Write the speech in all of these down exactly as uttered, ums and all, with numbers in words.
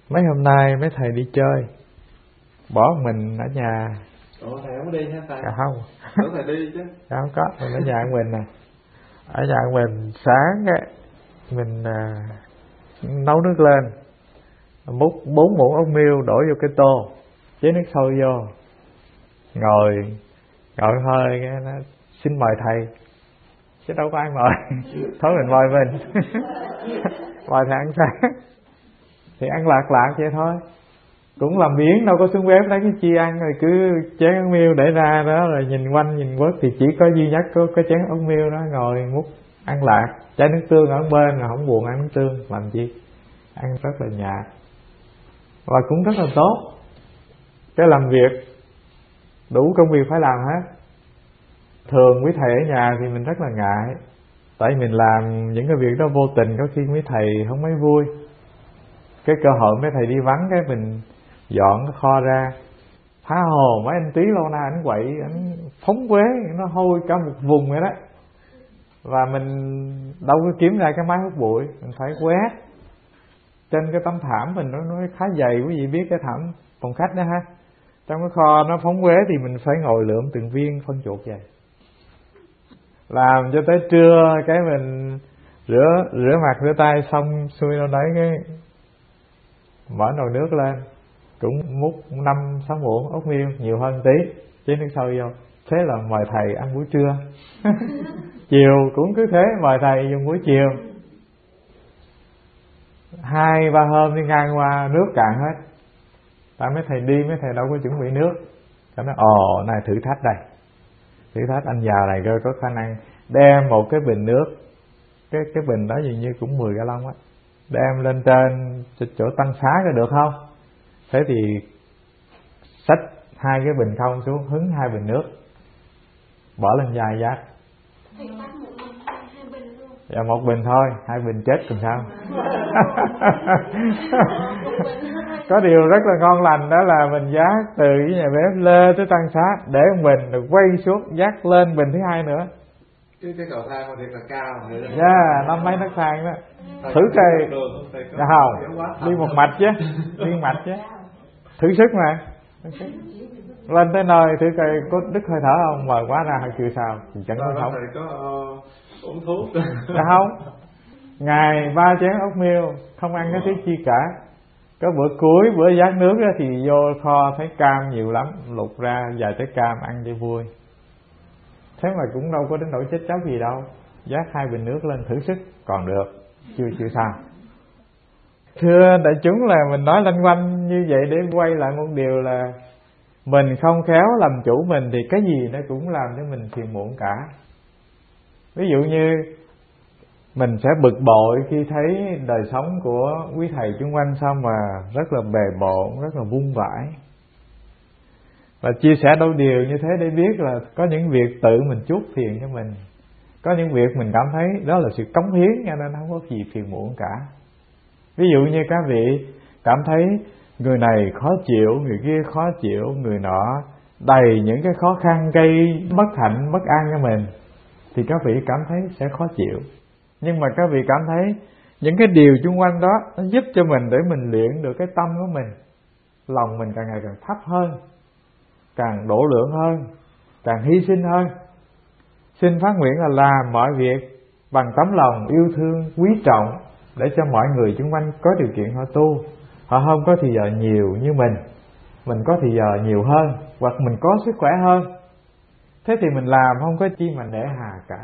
Mấy hôm nay mấy thầy đi chơi, bỏ mình ở nhà. Ủa thầy không có đi hả thầy? Dạ không. Tưởng thầy đi chứ. Dạ không có, mình ở nhà của mình nè. Ở nhà của mình sáng á, mình à, nấu nước lên, múc bốn muỗng ốc miêu đổ vô cái tô, chế nước sôi vô, ngồi ngồi hơi cái nó xin mời thầy, chứ đâu có ai mời. Thôi mình mời mình. Mời thầy ăn sáng thì ăn lạc lạc vậy thôi, cũng làm biếng, đâu có xuống bếp lấy cái chi ăn, rồi cứ chén ốc miêu để ra đó, rồi nhìn quanh nhìn quất thì chỉ có duy nhất có cái chén ốc miêu đó, ngồi múc ăn lạc, chai nước tương ở bên là không buồn ăn nước tương làm gì, ăn rất là nhạt và cũng rất là tốt. Cái làm việc đủ công việc phải làm hết. Thường quý thầy ở nhà thì mình rất là ngại, tại mình làm những cái việc đó vô tình, có khi mấy thầy không mấy vui. Cái cơ hội mấy thầy đi vắng, cái mình dọn cái kho ra, tha hồ mấy anh tí lâu nay ảnh quậy, ảnh phóng quế, nó hôi cả một vùng vậy đó. Và mình đâu có kiếm ra cái máy hút bụi, mình phải quét. Trên cái tấm thảm mình nó, nó khá dày, quý vị biết cái thảm phòng khách đó ha. Trong cái kho nó phóng quế thì mình phải ngồi lượm từng viên phân chuột vậy. Làm cho tới trưa cái mình rửa rửa mặt rửa tay xong xuôi đâu đấy, cái mở nồi nước lên, cũng múc năm sáu muỗng ốc miêu, nhiều hơn tí, chế nước sôi vô. Thế là mời thầy ăn buổi trưa. Chiều cũng cứ thế, mời thầy dùng buổi chiều. Hai ba hôm đi ngang qua nước cạn hết, tại mấy thầy đi mấy thầy đâu có chuẩn bị nước. Cái nói ồ này thử thách đây, thử thách anh già này coi có khả năng đem một cái bình nước, cái cái bình đó dường như cũng mười gallon á, đem lên trên chỗ tăng xá có được không? Thế thì xách hai cái bình không xuống, hứng hai bình nước, bỏ lên vai giác. Dạ một bình thôi, hai bình chết còn sao. Có điều rất là ngon lành, đó là mình giác từ cái nhà bếp lên tới tăng xá, để một bình rồi quay xuống giác lên bình thứ hai nữa. Cái, cái cầu thang mà thiệt là cao. Dạ, yeah, năm mấy nấc thang đó. Thử cây. Dạ không, đi một mạch chứ, đi một mạch chứ. Thử sức mà. Lên tới nơi thử cây có đứt hơi thở không, mời quá ra hơi chưa sao, chẳng có không. Thầy có uh, uống thuốc. Dạ không. Ngày ba chén ốc miêu, không ăn cái thứ chi cả. Có bữa cuối, bữa giác nước thì vô kho thấy cam nhiều lắm, lục ra vài trái cam ăn cho vui. Thế mà cũng đâu có đến nỗi chết chóc gì đâu. Giác hai bình nước lên thử sức còn được, chưa chưa sao. Thưa đại chúng, là mình nói lanh quanh như vậy để quay lại một điều là mình không khéo làm chủ mình thì cái gì nó cũng làm cho mình phiền muộn cả. Ví dụ như mình sẽ bực bội khi thấy đời sống của quý thầy chung quanh sao mà rất là bề bộn, rất là vung vãi. Và chia sẻ đôi điều như thế để biết là có những việc tự mình chuốc phiền cho mình, có những việc mình cảm thấy đó là sự cống hiến, cho nên không có gì phiền muộn cả. Ví dụ như các vị cảm thấy người này khó chịu, người kia khó chịu, người nọ đầy những cái khó khăn gây bất hạnh, bất an cho mình, thì các vị cảm thấy sẽ khó chịu. Nhưng mà các vị cảm thấy những cái điều xung quanh đó nó giúp cho mình để mình luyện được cái tâm của mình, lòng mình càng ngày càng thấp hơn, càng độ lượng hơn, càng hy sinh hơn. Xin phát nguyện là làm mọi việc bằng tấm lòng yêu thương, quý trọng, để cho mọi người xung quanh có điều kiện họ tu. Họ không có thì giờ nhiều như mình, mình có thì giờ nhiều hơn, hoặc mình có sức khỏe hơn. Thế thì mình làm không có chi mà nể hà cả.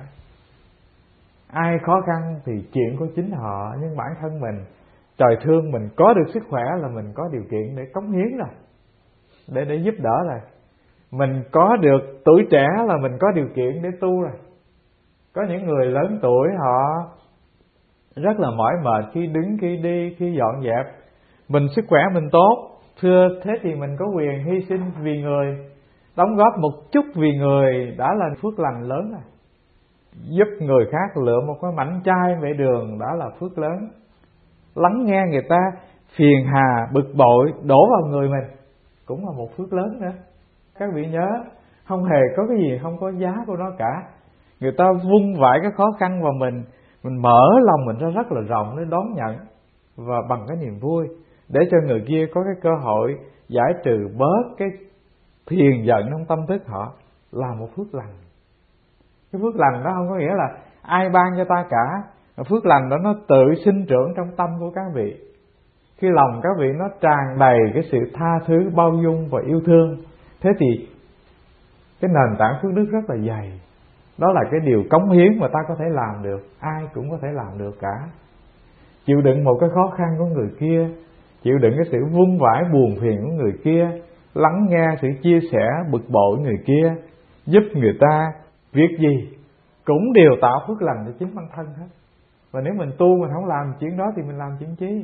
Ai khó khăn thì chuyện của chính họ, nhưng bản thân mình, trời thương mình có được sức khỏe là mình có điều kiện để cống hiến rồi, để để giúp đỡ rồi. Mình có được tuổi trẻ là mình có điều kiện để tu rồi. Có những người lớn tuổi họ rất là mỏi mệt khi đứng, khi đi, khi dọn dẹp. Mình sức khỏe mình tốt, thưa thế thì mình có quyền hy sinh vì người, đóng góp một chút vì người đã là phước lành lớn rồi. Giúp người khác lựa một cái mảnh chai vệ đường đã là phước lớn. Lắng nghe người ta phiền hà, bực bội đổ vào người mình cũng là một phước lớn nữa. Các vị nhớ, không hề có cái gì không có giá của nó cả. Người ta vung vãi cái khó khăn vào mình, mình mở lòng mình ra rất là rộng để đón nhận, và bằng cái niềm vui. để cho người kia có cái cơ hội giải trừ bớt cái phiền giận trong tâm thức họ, là một phước lành. Cái phước lành đó không có nghĩa là ai ban cho ta cả, phước lành đó nó tự sinh trưởng trong tâm của các vị. Khi lòng các vị nó tràn đầy cái sự tha thứ, bao dung và yêu thương, thế thì cái nền tảng phước đức rất là dày. Đó là cái điều cống hiến mà ta có thể làm được, ai cũng có thể làm được cả. Chịu đựng một cái khó khăn của người kia, chịu đựng cái sự vung vãi buồn phiền của người kia, lắng nghe sự chia sẻ bực bội người kia, giúp người ta việc gì cũng đều tạo phước lành cho chính bản thân hết. Và nếu mình tu mình không làm chuyện đó thì mình làm chuyện chi?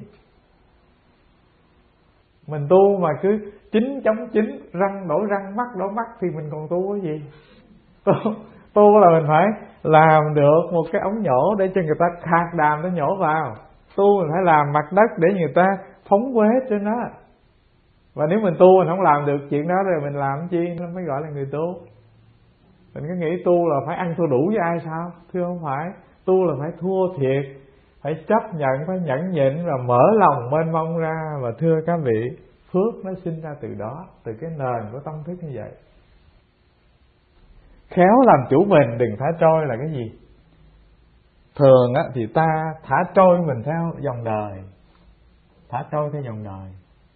Mình tu mà cứ chính chống chính, răng đổ răng, mắt đổ mắt thì mình còn tu cái gì? Tu, tu là mình phải làm được một cái ống nhổ để cho người ta khạc đàm nó nhổ vào. Tu mình phải làm mặt đất để người ta phóng quế trên đó. Và nếu mình tu mình không làm được chuyện đó rồi mình làm chi? Nó mới gọi là người tu. Mình cứ nghĩ tu là phải ăn thua đủ với ai sao? Thưa không phải. Tu là phải thua thiệt, phải chấp nhận, phải nhẫn nhịn và mở lòng mênh mông ra. Và thưa các vị, phước nó sinh ra từ đó, từ cái nền của tâm thức như vậy. Khéo làm chủ mình, đừng thả trôi là cái gì? Thường á, thì ta thả trôi mình theo dòng đời. Thả trôi theo dòng đời.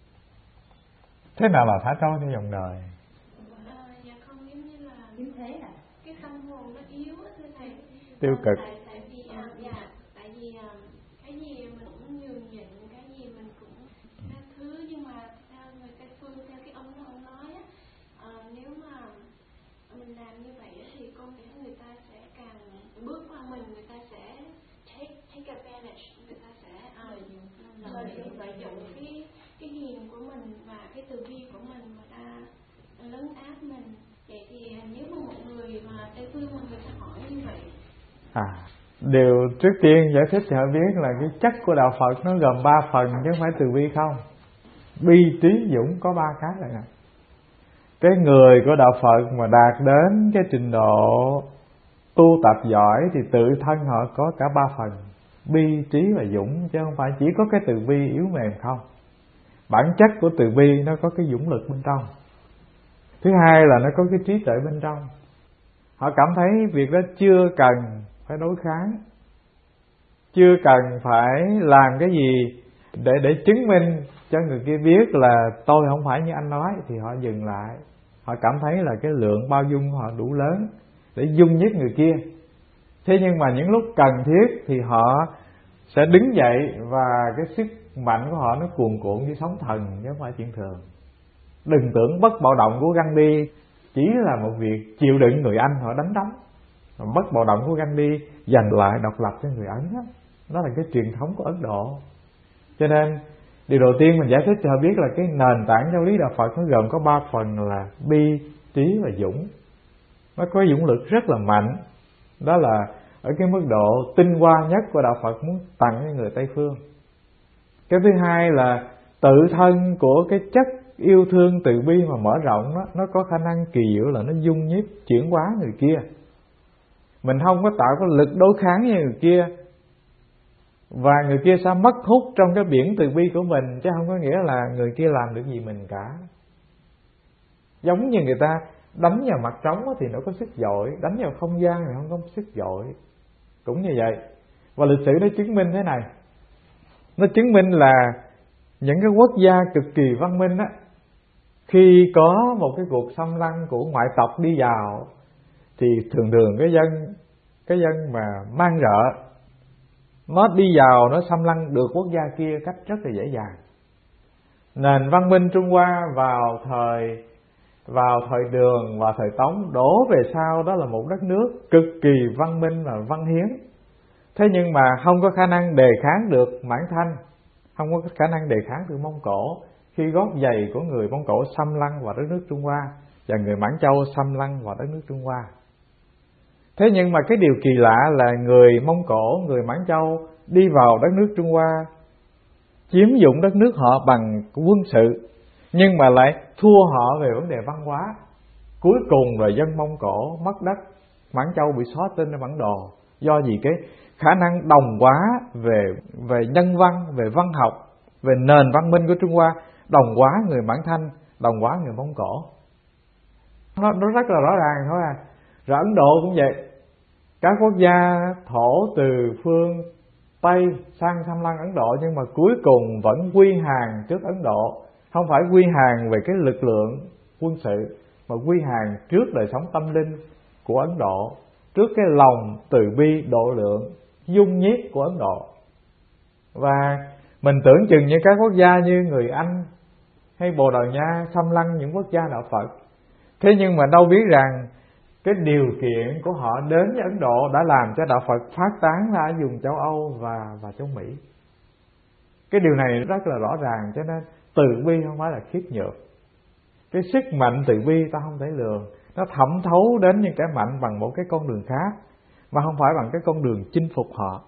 Thế nào là thả trôi theo dòng đời? À, dạ không, giống như là như thế là cái tâm hồn nó yếu á thưa thầy. Tiêu cực. Tại, tại vì à, dạ, tại vì à, cái gì mình cũng nhường nhịn, cái gì mình cũng tha thứ, nhưng mà theo người Tây phương, theo cái ông nó ông nói á, à, nếu mà mình làm như vậy thì có nghĩa người ta sẽ càng bước qua mình, người ta sẽ take take advantage, người ta sẽ à, lợi dụng lợi dụng cái cái hiền của mình và cái từ bi của mình mà ta lấn áp mình. Vậy thì nếu mà một người mà Tây phương mà người ta hỏi như vậy, À, điều trước tiên giải thích cho họ biết là cái chất của đạo Phật nó gồm ba phần chứ không phải từ bi không. Bi, trí, dũng có ba cái là nè. Cái người của đạo Phật mà đạt đến cái trình độ tu tập giỏi thì tự thân họ có cả ba phần, bi, trí và dũng, chứ không phải chỉ có cái từ bi yếu mềm không. Bản chất của từ bi nó có cái dũng lực bên trong. Thứ hai là nó có cái trí tuệ bên trong. Họ cảm thấy việc đó chưa cần phải đối kháng, chưa cần phải làm cái gì để để chứng minh cho người kia biết là tôi không phải như anh nói, thì họ dừng lại. Họ cảm thấy là cái lượng bao dung của họ đủ lớn để dung nhất người kia. Thế nhưng mà những lúc cần thiết thì họ sẽ đứng dậy, và cái sức mạnh của họ nó cuồn cuộn như sóng thần chứ không phải chuyện thường. Đừng tưởng bất bạo động của Gandhi chỉ là một việc chịu đựng người Anh họ đánh đấm. Bất bạo động của Gandhi giành lại độc lập cho người Ấn đó. Đó là cái truyền thống của Ấn Độ. Cho nên điều đầu tiên mình giải thích cho họ biết là cái nền tảng giáo lý đạo Phật nó gồm có ba phần là bi, trí và dũng. Nó có dũng lực rất là mạnh. Đó là ở cái mức độ tinh hoa nhất của đạo Phật muốn tặng cho người Tây phương. Cái thứ hai là tự thân của cái chất yêu thương từ bi mà mở rộng đó, nó có khả năng kỳ diệu là nó dung nhiếp chuyển hóa người kia. Mình không có tạo cái lực đối kháng với người kia, và người kia sẽ mất hút trong cái biển từ bi của mình, chứ không có nghĩa là người kia làm được gì mình cả. Giống như người ta đánh vào mặt trống thì nó có sức dội, đánh vào không gian thì không có sức dội. Cũng như vậy. Và lịch sử nó chứng minh thế này. Nó chứng minh là những cái quốc gia cực kỳ văn minh á, khi có một cái cuộc xâm lăng của ngoại tộc đi vào thì thường thường cái dân cái dân mà mang rợ nó đi vào, nó xâm lăng được quốc gia kia cách rất là dễ dàng. Nền văn minh Trung Hoa vào thời vào thời Đường và thời Tống đổ về sau đó là một đất nước cực kỳ văn minh và văn hiến. Thế nhưng mà không có khả năng đề kháng được Mãn Thanh, không có khả năng đề kháng được Mông Cổ khi gót giày của người Mông Cổ xâm lăng vào đất nước Trung Hoa và người Mãn Châu xâm lăng vào đất nước Trung Hoa. Thế nhưng mà cái điều kỳ lạ là người Mông Cổ, người Mãn Châu đi vào đất nước Trung Hoa, chiếm dụng đất nước họ bằng quân sự, nhưng mà lại thua họ về vấn đề văn hóa. Cuối cùng là dân Mông Cổ mất đất, Mãn Châu bị xóa tên ở bản đồ. Do gì? Cái khả năng đồng hóa về về nhân văn, về văn học về nền văn minh của Trung Hoa, đồng hóa người Mãn Thanh, đồng hóa người Mông Cổ. Nó, nó rất là rõ ràng thôi à. Rồi Ấn Độ cũng vậy. Các quốc gia thổ từ phương Tây sang xâm lăng Ấn Độ, nhưng mà cuối cùng vẫn quy hàng trước Ấn Độ. Không phải quy hàng về cái lực lượng quân sự, mà quy hàng trước đời sống tâm linh của Ấn Độ, trước cái lòng từ bi độ lượng dung nhiếp của Ấn Độ. Và mình tưởng chừng như các quốc gia như người Anh hay Bồ Đào Nha xâm lăng những quốc gia đạo Phật. Thế nhưng mà đâu biết rằng cái điều kiện của họ đến với Ấn Độ đã làm cho đạo Phật phát tán ra ở vùng châu Âu và, và châu Mỹ. Cái điều này rất là rõ ràng, cho nên từ bi không phải là khiếp nhược. Cái sức mạnh từ bi ta không thể lường. Nó thẩm thấu đến những kẻ mạnh bằng một cái con đường khác, mà không phải bằng cái con đường chinh phục họ.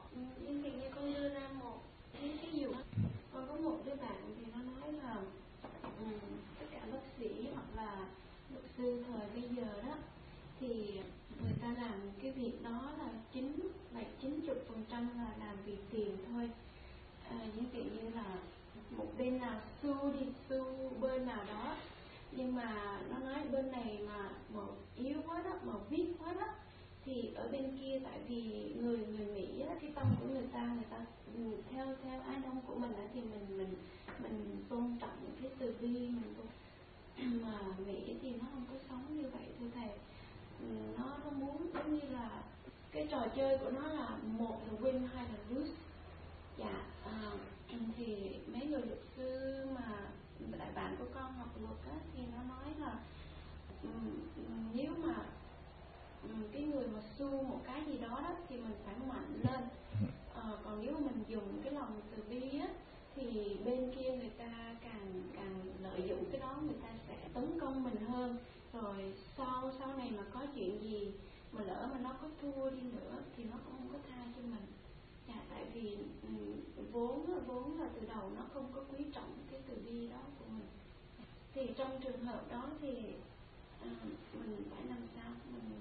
Bên nào su đi su bên nào đó, nhưng mà nó nói bên này mà màu yếu quá đó, màu viết quá đó, thì ở bên kia tại vì người người Mỹ á, cái tâm của người ta người ta theo theo Á Đông của mình á, thì mình mình mình tôn trọng cái từ bi, mình tôn, mà Mỹ thì nó không có sống như vậy thưa thầy. Nó nó muốn giống như là cái trò chơi của nó là một là win hai là lose. Dạ, à, thì mấy người luật sư mà đại bạn của con học luật á, thì nó nói là um, nếu mà um, cái người mà su một cái gì đó, đó thì mình phải mạnh lên, à, còn nếu mà mình dùng cái lòng từ bi á, thì bên kia người ta càng càng lợi dụng cái đó, người ta sẽ tấn công mình hơn. Rồi sau sau này mà có chuyện gì mà lỡ mà nó có thua đi nữa thì nó cũng không có tha cho mình. Dạ, tại vì um, vốn vốn là từ đầu nó không có quý trọng cái từ bi đó của mình. Thì trong trường hợp đó thì uh, mình phải làm sao mình...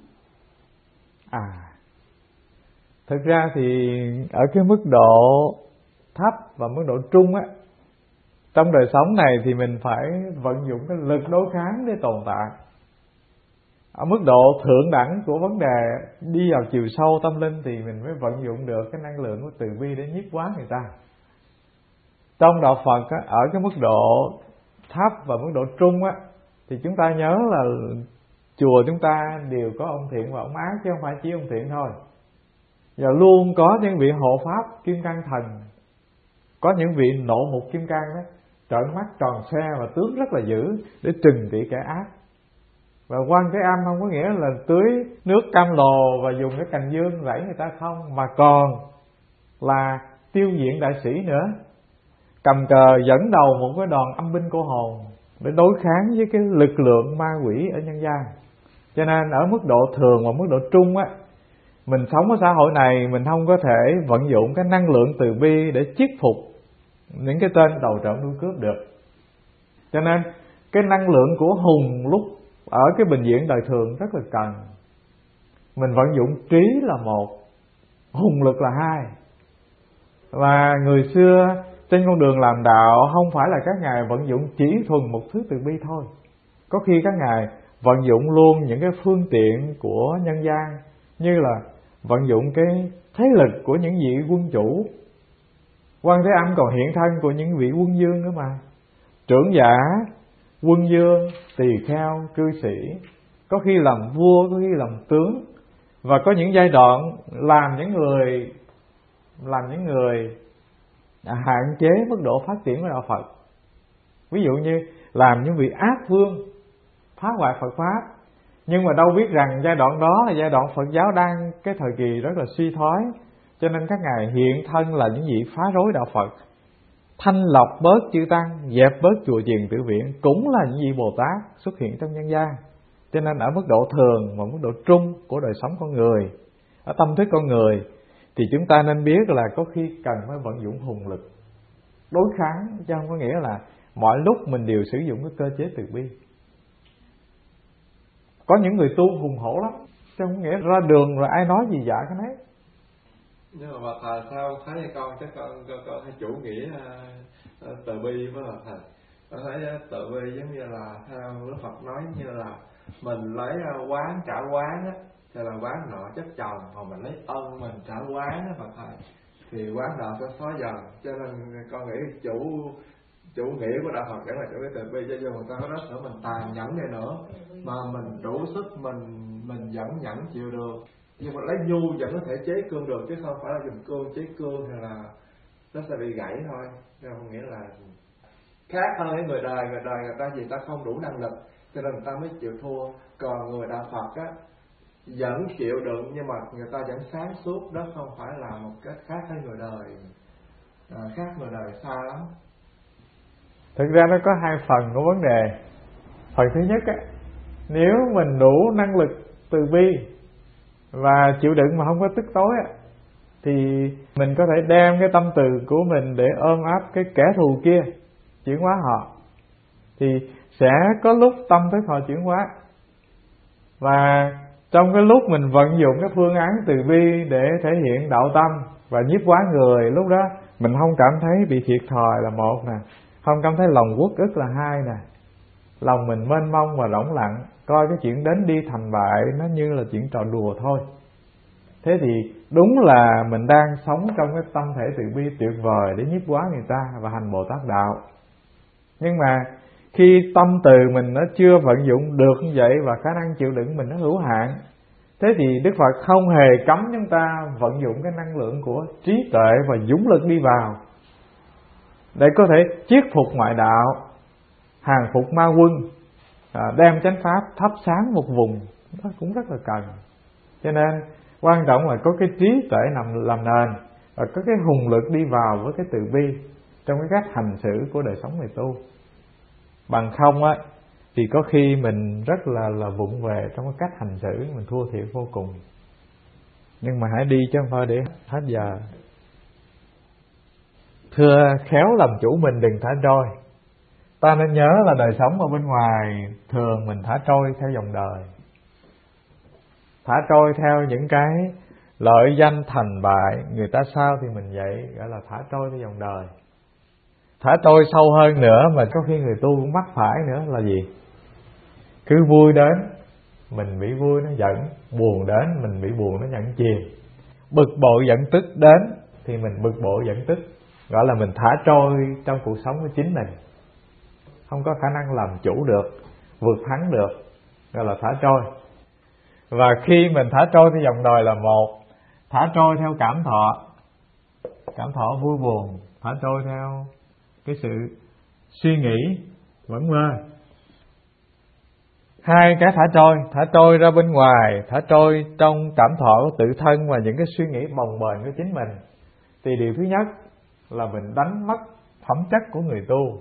À, thực ra thì ở cái mức độ thấp và mức độ trung á, trong đời sống này thì mình phải vận dụng cái lực đối kháng để tồn tại. Ở mức độ thượng đẳng của vấn đề đi vào chiều sâu tâm linh thì mình mới vận dụng được cái năng lượng của từ bi để nhiếp hóa người ta. Trong đạo Phật á, ở cái mức độ thấp và mức độ trung á, thì chúng ta nhớ là chùa chúng ta đều có ông thiện và ông ác, chứ không phải chỉ ông thiện thôi. Và luôn có những vị hộ pháp kim cang thần, có những vị nộ mục kim cang đó, trợn mắt tròn xe và tướng rất là dữ để trừng trị kẻ ác. Và quan Thế Âm không có nghĩa là tưới nước cam lồ và dùng cái cành dương rẫy người ta không, mà còn là tiêu diệt đại sĩ nữa, cầm cờ dẫn đầu một cái đoàn âm binh cô hồn để đối kháng với cái lực lượng ma quỷ ở nhân gian. Cho nên ở mức độ thường và mức độ trung á, mình sống ở xã hội này mình không có thể vận dụng cái năng lượng từ bi để chiết phục những cái tên đầu trộm đuôi cướp được. Cho nên cái năng lượng của hùng lúc ở cái bệnh viện đời thường rất là cần. Mình vận dụng trí là một, hùng lực là hai. Và người xưa trên con đường làm đạo không phải là các ngài vận dụng chỉ thuần một thứ từ bi thôi. Có khi các ngài vận dụng luôn những cái phương tiện của nhân gian, như là vận dụng cái thế lực của những vị quân chủ. Quan Thế Âm còn hiện thân của những vị quân vương nữa mà. Trưởng giả, quân vương, tỳ kheo, cư sĩ, có khi làm vua, có khi làm tướng. Và có những giai đoạn làm những người làm những người hạn chế mức độ phát triển của đạo Phật. Ví dụ như làm những vị ác vương, phá hoại Phật pháp. Nhưng mà đâu biết rằng giai đoạn đó là giai đoạn Phật giáo đang cái thời kỳ rất là suy thoái. Cho nên các ngài hiện thân là những vị phá rối đạo Phật, thanh lọc bớt chư tăng, dẹp bớt chùa chiền tự viện, cũng là những vị Bồ Tát xuất hiện trong nhân gian. Cho nên ở mức độ thường và mức độ trung của đời sống con người, ở tâm thức con người, thì chúng ta nên biết là có khi cần phải vận dụng hùng lực đối kháng, chứ không có nghĩa là mọi lúc mình đều sử dụng cái cơ chế từ bi. Có những người tu hùng hổ lắm, chứ không nghĩa ra đường rồi ai nói gì dạ cái nấy. Nhưng mà bà thờ sao thấy con chắc con con, con hay chủ nghĩa từ bi với là thầy. Tôi thấy từ bi giống như là theo Đức Phật nói như là mình lấy quán trả quán á, thì là quán nợ chất chồng, còn mình lấy ân mình trả quán á Phật thầy, thì quán nợ sẽ xóa dần. Cho nên con nghĩ chủ chủ nghĩa của đạo Phật vẫn là chủ nghĩa từ bi, cho dù người ta có nói nữa mình tàn nhẫn này nữa mà mình đủ sức mình mình vẫn nhẫn chịu được, nhưng mà lấy nhu vẫn có thể chế cương được, chứ không phải là dùng cương chế cương thì là nó sẽ bị gãy thôi. Nên không nghĩa là khác hơn với người đời. Người đời người ta vì ta không đủ năng lực cho nên người ta mới chịu thua, còn người đạo Phật á vẫn chịu đựng nhưng mà người ta vẫn sáng suốt. Đó không phải là một cách khác với người đời, à, khác người đời xa lắm. Thực ra nó có hai phần của vấn đề. Phần thứ nhất á, nếu mình đủ năng lực từ bi và chịu đựng mà không có tức tối á, thì mình có thể đem cái tâm từ của mình để ôm áp cái kẻ thù kia, chuyển hóa họ, thì sẽ có lúc tâm thức họ chuyển hóa. Và trong cái lúc mình vận dụng cái phương án từ bi để thể hiện đạo tâm và nhiếp hóa người, lúc đó mình không cảm thấy bị thiệt thòi là một nè, không cảm thấy lòng uất ức là hai nè, lòng mình mênh mông và rỗng lặng, coi cái chuyện đến đi thành bại nó như là chuyện trò đùa thôi. Thế thì đúng là mình đang sống trong cái tâm thể từ bi tuyệt vời để nhiếp hóa người ta và hành Bồ Tát đạo. Nhưng mà khi tâm từ mình nó chưa vận dụng được như vậy và khả năng chịu đựng mình nó hữu hạn, thế thì Đức Phật không hề cấm chúng ta vận dụng cái năng lượng của trí tuệ và dũng lực đi vào để có thể chiết phục ngoại đạo, hàng phục ma quân, à, đem chánh pháp thắp sáng một vùng. Đó cũng rất là cần. Cho nên quan trọng là có cái trí tuệ nằm làm nền và có cái hùng lực đi vào với cái từ bi trong cái cách hành xử của đời sống người tu. Bằng không á thì có khi mình rất là là vụng về trong cái cách hành xử, mình thua thiệt vô cùng. Nhưng mà hãy đi chứ không phải để hết giờ. Thưa khéo làm chủ mình đừng thả trôi. Ta nên nhớ là đời sống ở bên ngoài thường mình thả trôi theo dòng đời, thả trôi theo những cái lợi danh thành bại, người ta sao thì mình vậy, gọi là thả trôi theo dòng đời. Thả trôi sâu hơn nữa mà có khi người tu cũng mắc phải nữa là gì? Cứ vui đến mình bị vui nó giận, buồn đến mình bị buồn nó nhận chìm, bực bội giận tức đến thì mình bực bội giận tức, gọi là mình thả trôi trong cuộc sống của chính mình, không có khả năng làm chủ được, vượt thắng được, gọi là thả trôi. Và khi mình thả trôi theo dòng đời là một, thả trôi theo cảm thọ, cảm thọ vui buồn, thả trôi theo cái sự suy nghĩ vẩn vơ. Hai cái thả trôi, thả trôi ra bên ngoài, thả trôi trong cảm thọ của tự thân và những cái suy nghĩ bồng bềnh của chính mình. Thì điều thứ nhất là mình đánh mất phẩm chất của người tu.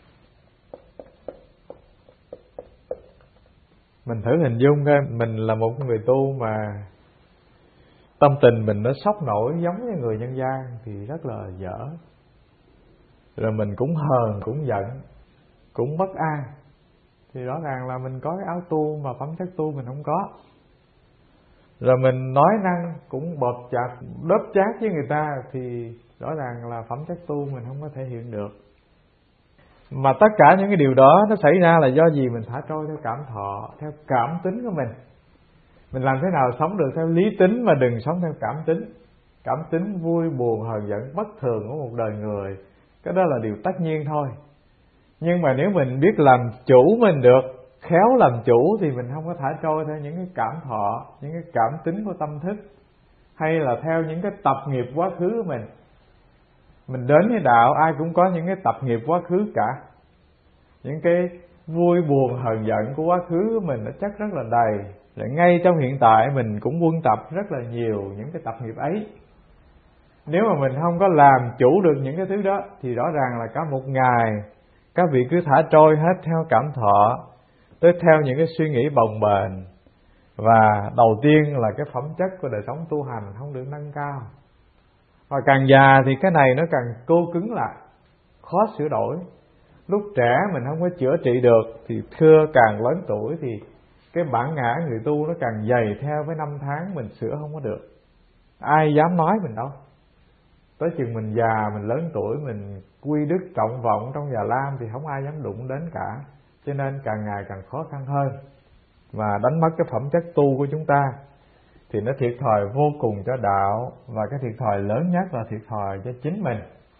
Mình thử hình dung coi, mình là một người tu mà tâm tình mình nó sốc nổi giống như người nhân gian thì rất là dở. Rồi mình cũng hờn, cũng giận, cũng bất an, thì rõ ràng là mình có cái áo tu mà phẩm chất tu mình không có. Rồi mình nói năng cũng bợp chặt, đớp chát với người ta thì rõ ràng là phẩm chất tu mình không có thể hiện được. Mà tất cả những cái điều đó nó xảy ra là do gì? Mình thả trôi theo cảm thọ, theo cảm tính của mình. Mình làm thế nào sống được theo lý tính mà đừng sống theo cảm tính. Cảm tính vui buồn hờn giận bất thường của một đời người, cái đó là điều tất nhiên thôi. Nhưng mà nếu mình biết làm chủ mình được, khéo làm chủ, thì mình không có thả trôi theo những cái cảm thọ, những cái cảm tính của tâm thức, hay là theo những cái tập nghiệp quá khứ của mình. Mình đến với đạo ai cũng có những cái tập nghiệp quá khứ cả. Những cái vui buồn hờn giận của quá khứ của mình nó chắc rất là đầy. Rồi ngay trong hiện tại mình cũng quân tập rất là nhiều những cái tập nghiệp ấy. Nếu mà mình không có làm chủ được những cái thứ đó thì rõ ràng là cả một ngày các vị cứ thả trôi hết theo cảm thọ, tới theo những cái suy nghĩ bồng bềnh. Và đầu tiên là cái phẩm chất của đời sống tu hành không được nâng cao. Và càng già thì cái này nó càng cô cứng lại, khó sửa đổi. Lúc trẻ mình không có chữa trị được thì thưa càng lớn tuổi thì cái bản ngã người tu nó càng dày theo với năm tháng, mình sửa không có được. Ai dám nói mình đâu. Tới chừng mình già, mình lớn tuổi, mình quy đức trọng vọng trong già lam thì không ai dám đụng đến cả. Cho nên càng ngày càng khó khăn hơn. Và đánh mất cái phẩm chất tu của chúng ta thì nó thiệt thòi vô cùng cho đạo. Và cái thiệt thòi lớn nhất là thiệt thòi cho chính mình.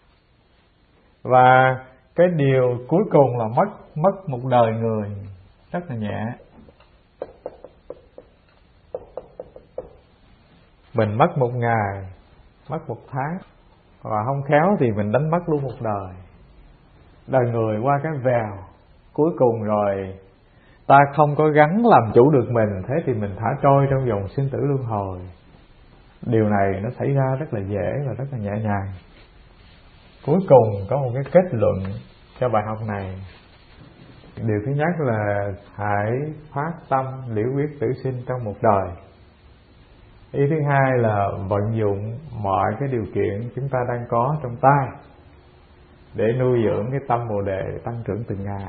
Và cái điều cuối cùng là mất mất một đời người rất là nhẹ. Mình mất một ngày, mất một tháng, và không khéo thì mình đánh mất luôn một đời. Đời người qua cái vèo, cuối cùng rồi ta không có gắng làm chủ được mình, thế thì mình thả trôi trong vòng sinh tử luân hồi. Điều này nó xảy ra rất là dễ và rất là nhẹ nhàng. Cuối cùng có một cái kết luận cho bài học này. Điều thứ nhất là hãy phát tâm liễu quyết tử sinh trong một đời. Ý thứ hai là vận dụng mọi cái điều kiện chúng ta đang có trong tay để nuôi dưỡng cái tâm Bồ Đề tăng trưởng từng ngày.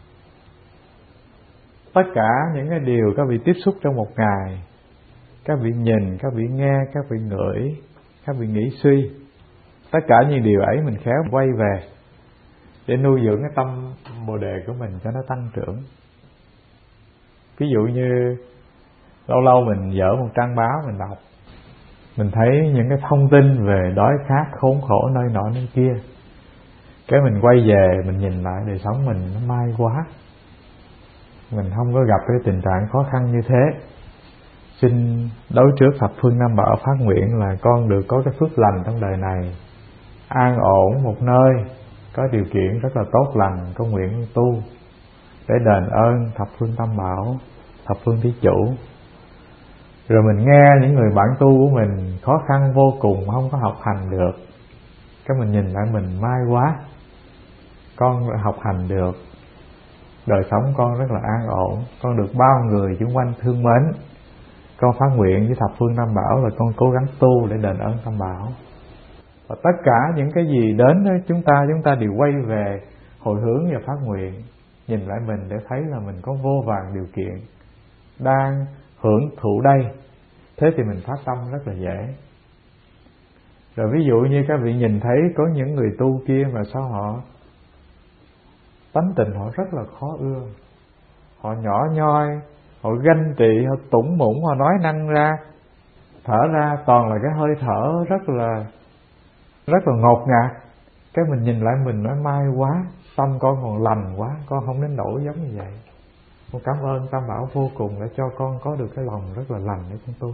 Tất cả những cái điều các vị tiếp xúc trong một ngày, các vị nhìn, các vị nghe, các vị ngửi, các vị nghĩ suy, tất cả những điều ấy mình khéo quay về để nuôi dưỡng cái tâm Bồ Đề của mình cho nó tăng trưởng. Ví dụ như lâu lâu mình dở một trang báo mình đọc, mình thấy những cái thông tin về đói khát khốn khổ nơi nọ nơi kia, cái mình quay về mình nhìn lại đời sống mình nó may quá, mình không có gặp cái tình trạng khó khăn như thế. Xin đối trước thập phương Tam Bảo phát nguyện là con được có cái phước lành trong đời này, an ổn một nơi, có điều kiện rất là tốt lành, con nguyện tu để đền ơn thập phương Tam Bảo, thập phương thí chủ. Rồi mình nghe những người bạn tu của mình khó khăn vô cùng, không có học hành được, cái mình nhìn lại mình may quá, con học hành được, đời sống con rất là an ổn, con được bao người xung quanh thương mến. Con phát nguyện với thập phương Tam Bảo là con cố gắng tu để đền ơn Tam Bảo. Và tất cả những cái gì đến chúng ta, chúng ta đều quay về hồi hướng và phát nguyện, nhìn lại mình để thấy là mình có vô vàn điều kiện đang hưởng thụ đây, thế thì mình phát tâm rất là dễ. Rồi ví dụ như các vị nhìn thấy có những người tu kia mà sao họ tánh tình họ rất là khó ưa, họ nhỏ nhoi, họ ganh tị, họ tủng mũng, họ nói năng ra, thở ra toàn là cái hơi thở rất là rất là ngột ngạt. Cái mình nhìn lại mình nói may quá, tâm con còn lành quá, con không đến nỗi giống như vậy. Con cảm ơn Tam Bảo vô cùng đã cho con có được cái lòng rất là lành để con tu.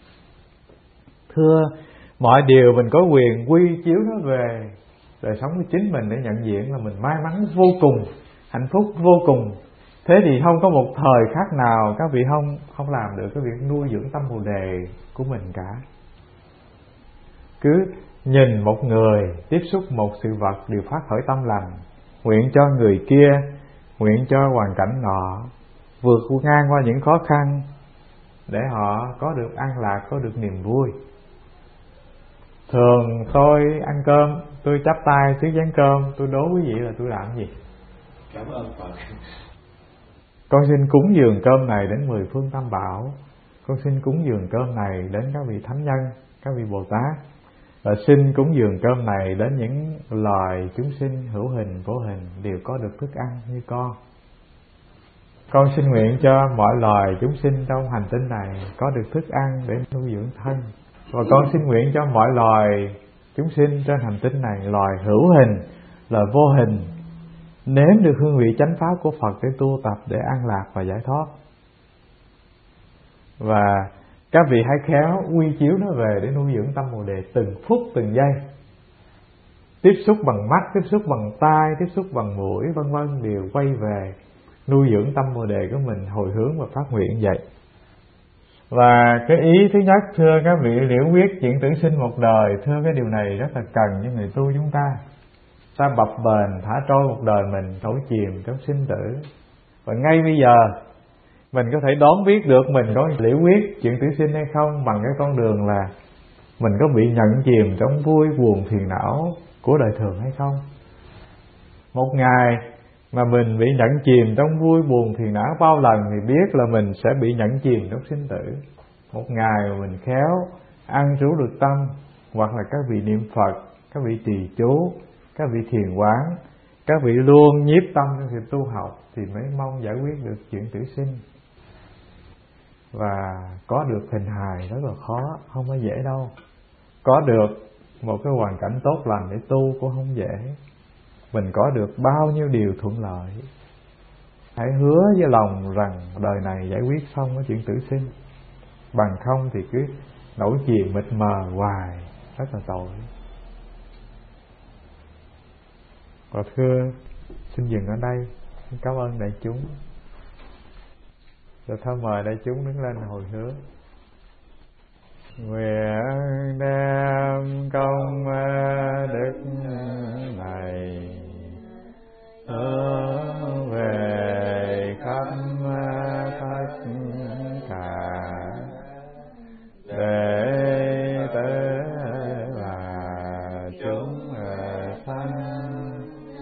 Thưa, mọi điều mình có quyền quy chiếu nó về đời sống của chính mình để nhận diện là mình may mắn vô cùng, hạnh phúc vô cùng. Thế thì không có một thời khắc nào các vị không không làm được cái việc nuôi dưỡng tâm Bồ Đề của mình cả. Cứ nhìn một người, tiếp xúc một sự vật đều phát khởi tâm lành, nguyện cho người kia, nguyện cho hoàn cảnh nọ vượt ngang qua những khó khăn để họ có được an lạc, có được niềm vui. Thường tôi ăn cơm, tôi chắp tay trước chén cơm, tôi đố quý vị là tôi làm gì? Cảm ơn Phật. Con xin cúng dường cơm này đến mười phương Tam Bảo, con xin cúng dường cơm này đến các vị thánh nhân, các vị Bồ Tát, và xin cúng dường cơm này đến những loài chúng sinh hữu hình vô hình đều có được thức ăn như con. Con xin nguyện cho mọi loài chúng sinh trong hành tinh này có được thức ăn để nuôi dưỡng thân. Và con xin nguyện cho mọi loài chúng sinh trên hành tinh này, loài hữu hình, loài vô hình, nếm được hương vị chánh pháp của Phật để tu tập, để an lạc và giải thoát. Và các vị hãy khéo quy chiếu nó về để nuôi dưỡng tâm Bồ Đề từng phút từng giây. Tiếp xúc bằng mắt, tiếp xúc bằng tai, tiếp xúc bằng mũi, vân vân đều quay về nuôi dưỡng tâm Bồ Đề của mình, hồi hướng và phát nguyện vậy. Và cái ý thứ nhất, thưa các vị, liễu quyết chuyện tử sinh một đời, thưa cái điều này rất là cần cho người tu chúng ta. Ta bập bềnh thả trôi một đời mình thổi chìm trong sinh tử, và ngay bây giờ mình có thể đoán biết được mình có liễu quyết chuyện tử sinh hay không bằng cái con đường là mình có bị nhận chìm trong vui buồn phiền não của đời thường hay không. Một ngày mà mình bị nhận chìm trong vui buồn phiền não bao lần thì biết là mình sẽ bị nhận chìm trong sinh tử. Một ngày mà mình khéo an trú được tâm, hoặc là các vị niệm Phật, các vị trì chú, các vị thiền quán, các vị luôn nhiếp tâm trong sự tu học thì mới mong giải quyết được chuyện tử sinh. Và có được hình hài rất là khó, không có dễ đâu. Có được một cái hoàn cảnh tốt lành để tu cũng không dễ. Mình có được bao nhiêu điều thuận lợi, hãy hứa với lòng rằng đời này giải quyết xong cái chuyện tử sinh. Bằng không thì cứ nổi chìm mịt mờ hoài, rất là tội. Và thưa, xin dừng ở đây. Cảm ơn đại chúng. Rồi thôi mời đại chúng đứng lên hồi hướng. Nguyện đem công đức này hướng về khắp tất cả đệ tử và chúng sanh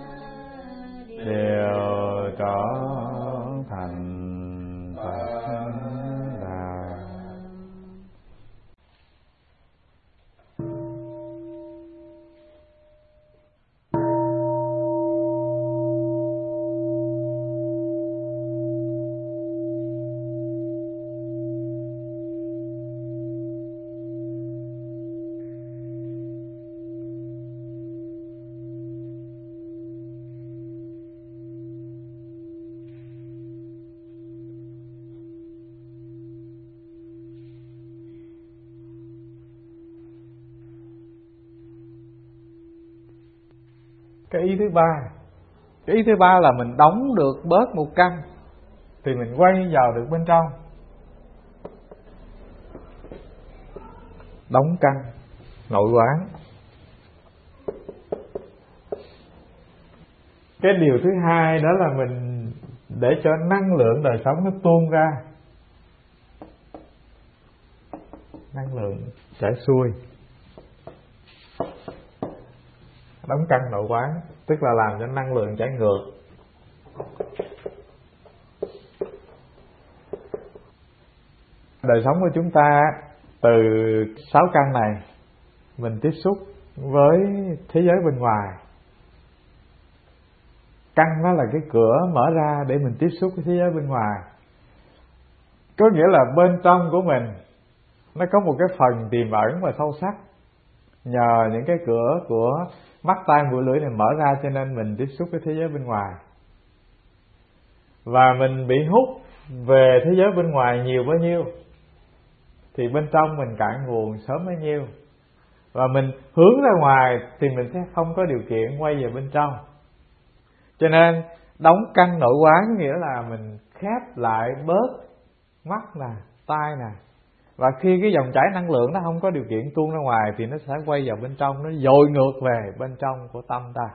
đều trọn thành Phật đạo. Cái ý thứ ba, cái ý thứ ba là mình đóng được bớt một căn thì mình quay vào được bên trong. Đóng căn nội quán. Cái điều thứ hai đó là mình để cho năng lượng đời sống nó tuôn ra, năng lượng chảy xuôi. Đóng căn nội quán tức là làm cho năng lượng chảy ngược. Đời sống của chúng ta từ sáu căn này mình tiếp xúc với thế giới bên ngoài. Căn nó là cái cửa mở ra để mình tiếp xúc với thế giới bên ngoài. Có nghĩa là bên trong của mình nó có một cái phần tiềm ẩn và sâu sắc. Nhờ những cái cửa của mắt, tai, mũi, lưỡi này mở ra cho nên mình tiếp xúc với thế giới bên ngoài. Và mình bị hút về thế giới bên ngoài nhiều bao nhiêu thì bên trong mình cạn nguồn sớm bấy nhiêu. Và mình hướng ra ngoài thì mình sẽ không có điều kiện quay về bên trong. Cho nên đóng căn nội quán nghĩa là mình khép lại bớt mắt nè, tai nè. Và khi cái dòng chảy năng lượng nó không có điều kiện tuôn ra ngoài thì nó sẽ quay vào bên trong, nó dội ngược về bên trong của tâm ta.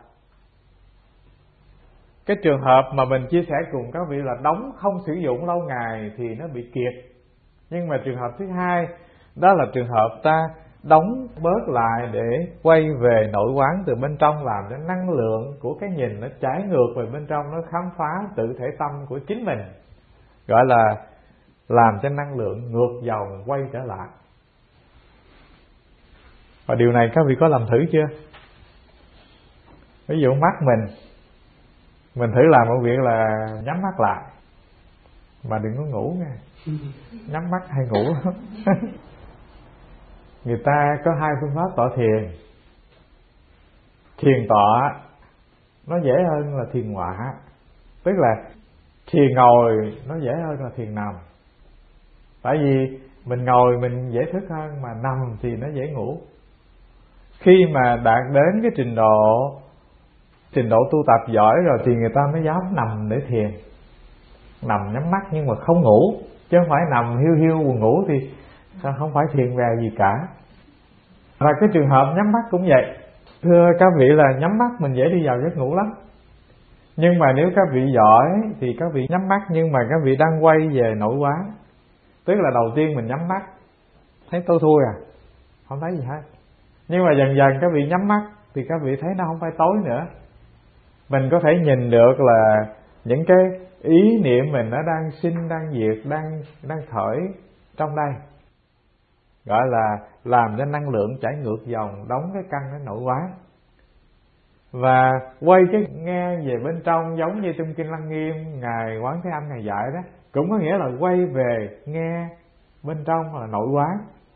Cái trường hợp mà mình chia sẻ cùng các vị là đóng không sử dụng lâu ngày thì nó bị kiệt. Nhưng mà trường hợp thứ hai đó là trường hợp ta đóng bớt lại để quay về nội quán từ bên trong, làm cho năng lượng của cái nhìn nó chảy ngược về bên trong, nó khám phá tự thể tâm của chính mình, gọi là làm cho năng lượng ngược dòng quay trở lại. Và điều này các vị có làm thử chưa? Ví dụ mắt mình Mình thử làm một việc là nhắm mắt lại, mà đừng có ngủ nha. Nhắm mắt hay ngủ. Người ta có hai phương pháp tọa thiền. Thiền tọa nó dễ hơn là thiền ngọa. Tức là thiền ngồi nó dễ hơn là thiền nằm. Tại vì mình ngồi mình dễ thức hơn, mà nằm thì nó dễ ngủ. Khi mà đạt đến cái trình độ Trình độ tu tập giỏi rồi thì người ta mới dám nằm để thiền. Nằm nhắm mắt nhưng mà không ngủ, chứ không phải nằm hiu hiu buồn ngủ thì không phải thiền về gì cả. Và cái trường hợp nhắm mắt cũng vậy. Thưa các vị là nhắm mắt mình dễ đi vào giấc ngủ lắm. Nhưng mà nếu các vị giỏi thì các vị nhắm mắt, nhưng mà các vị đang quay về nội quán. Tức là đầu tiên mình nhắm mắt thấy tối thui à, không thấy gì hết. Nhưng mà dần dần các vị nhắm mắt thì các vị thấy nó không phải tối nữa. Mình có thể nhìn được là những cái ý niệm mình nó đang sinh, đang diệt, đang đang khởi trong đây. gọi là làm cho năng lượng chảy ngược dòng, đóng cái căn cái nội quán. Và quay cái nghe về bên trong, giống như trong Kinh Lăng Nghiêm Ngài Quán Thế Âm Ngài dạy đó, cũng có nghĩa là quay về nghe bên trong là nội quán.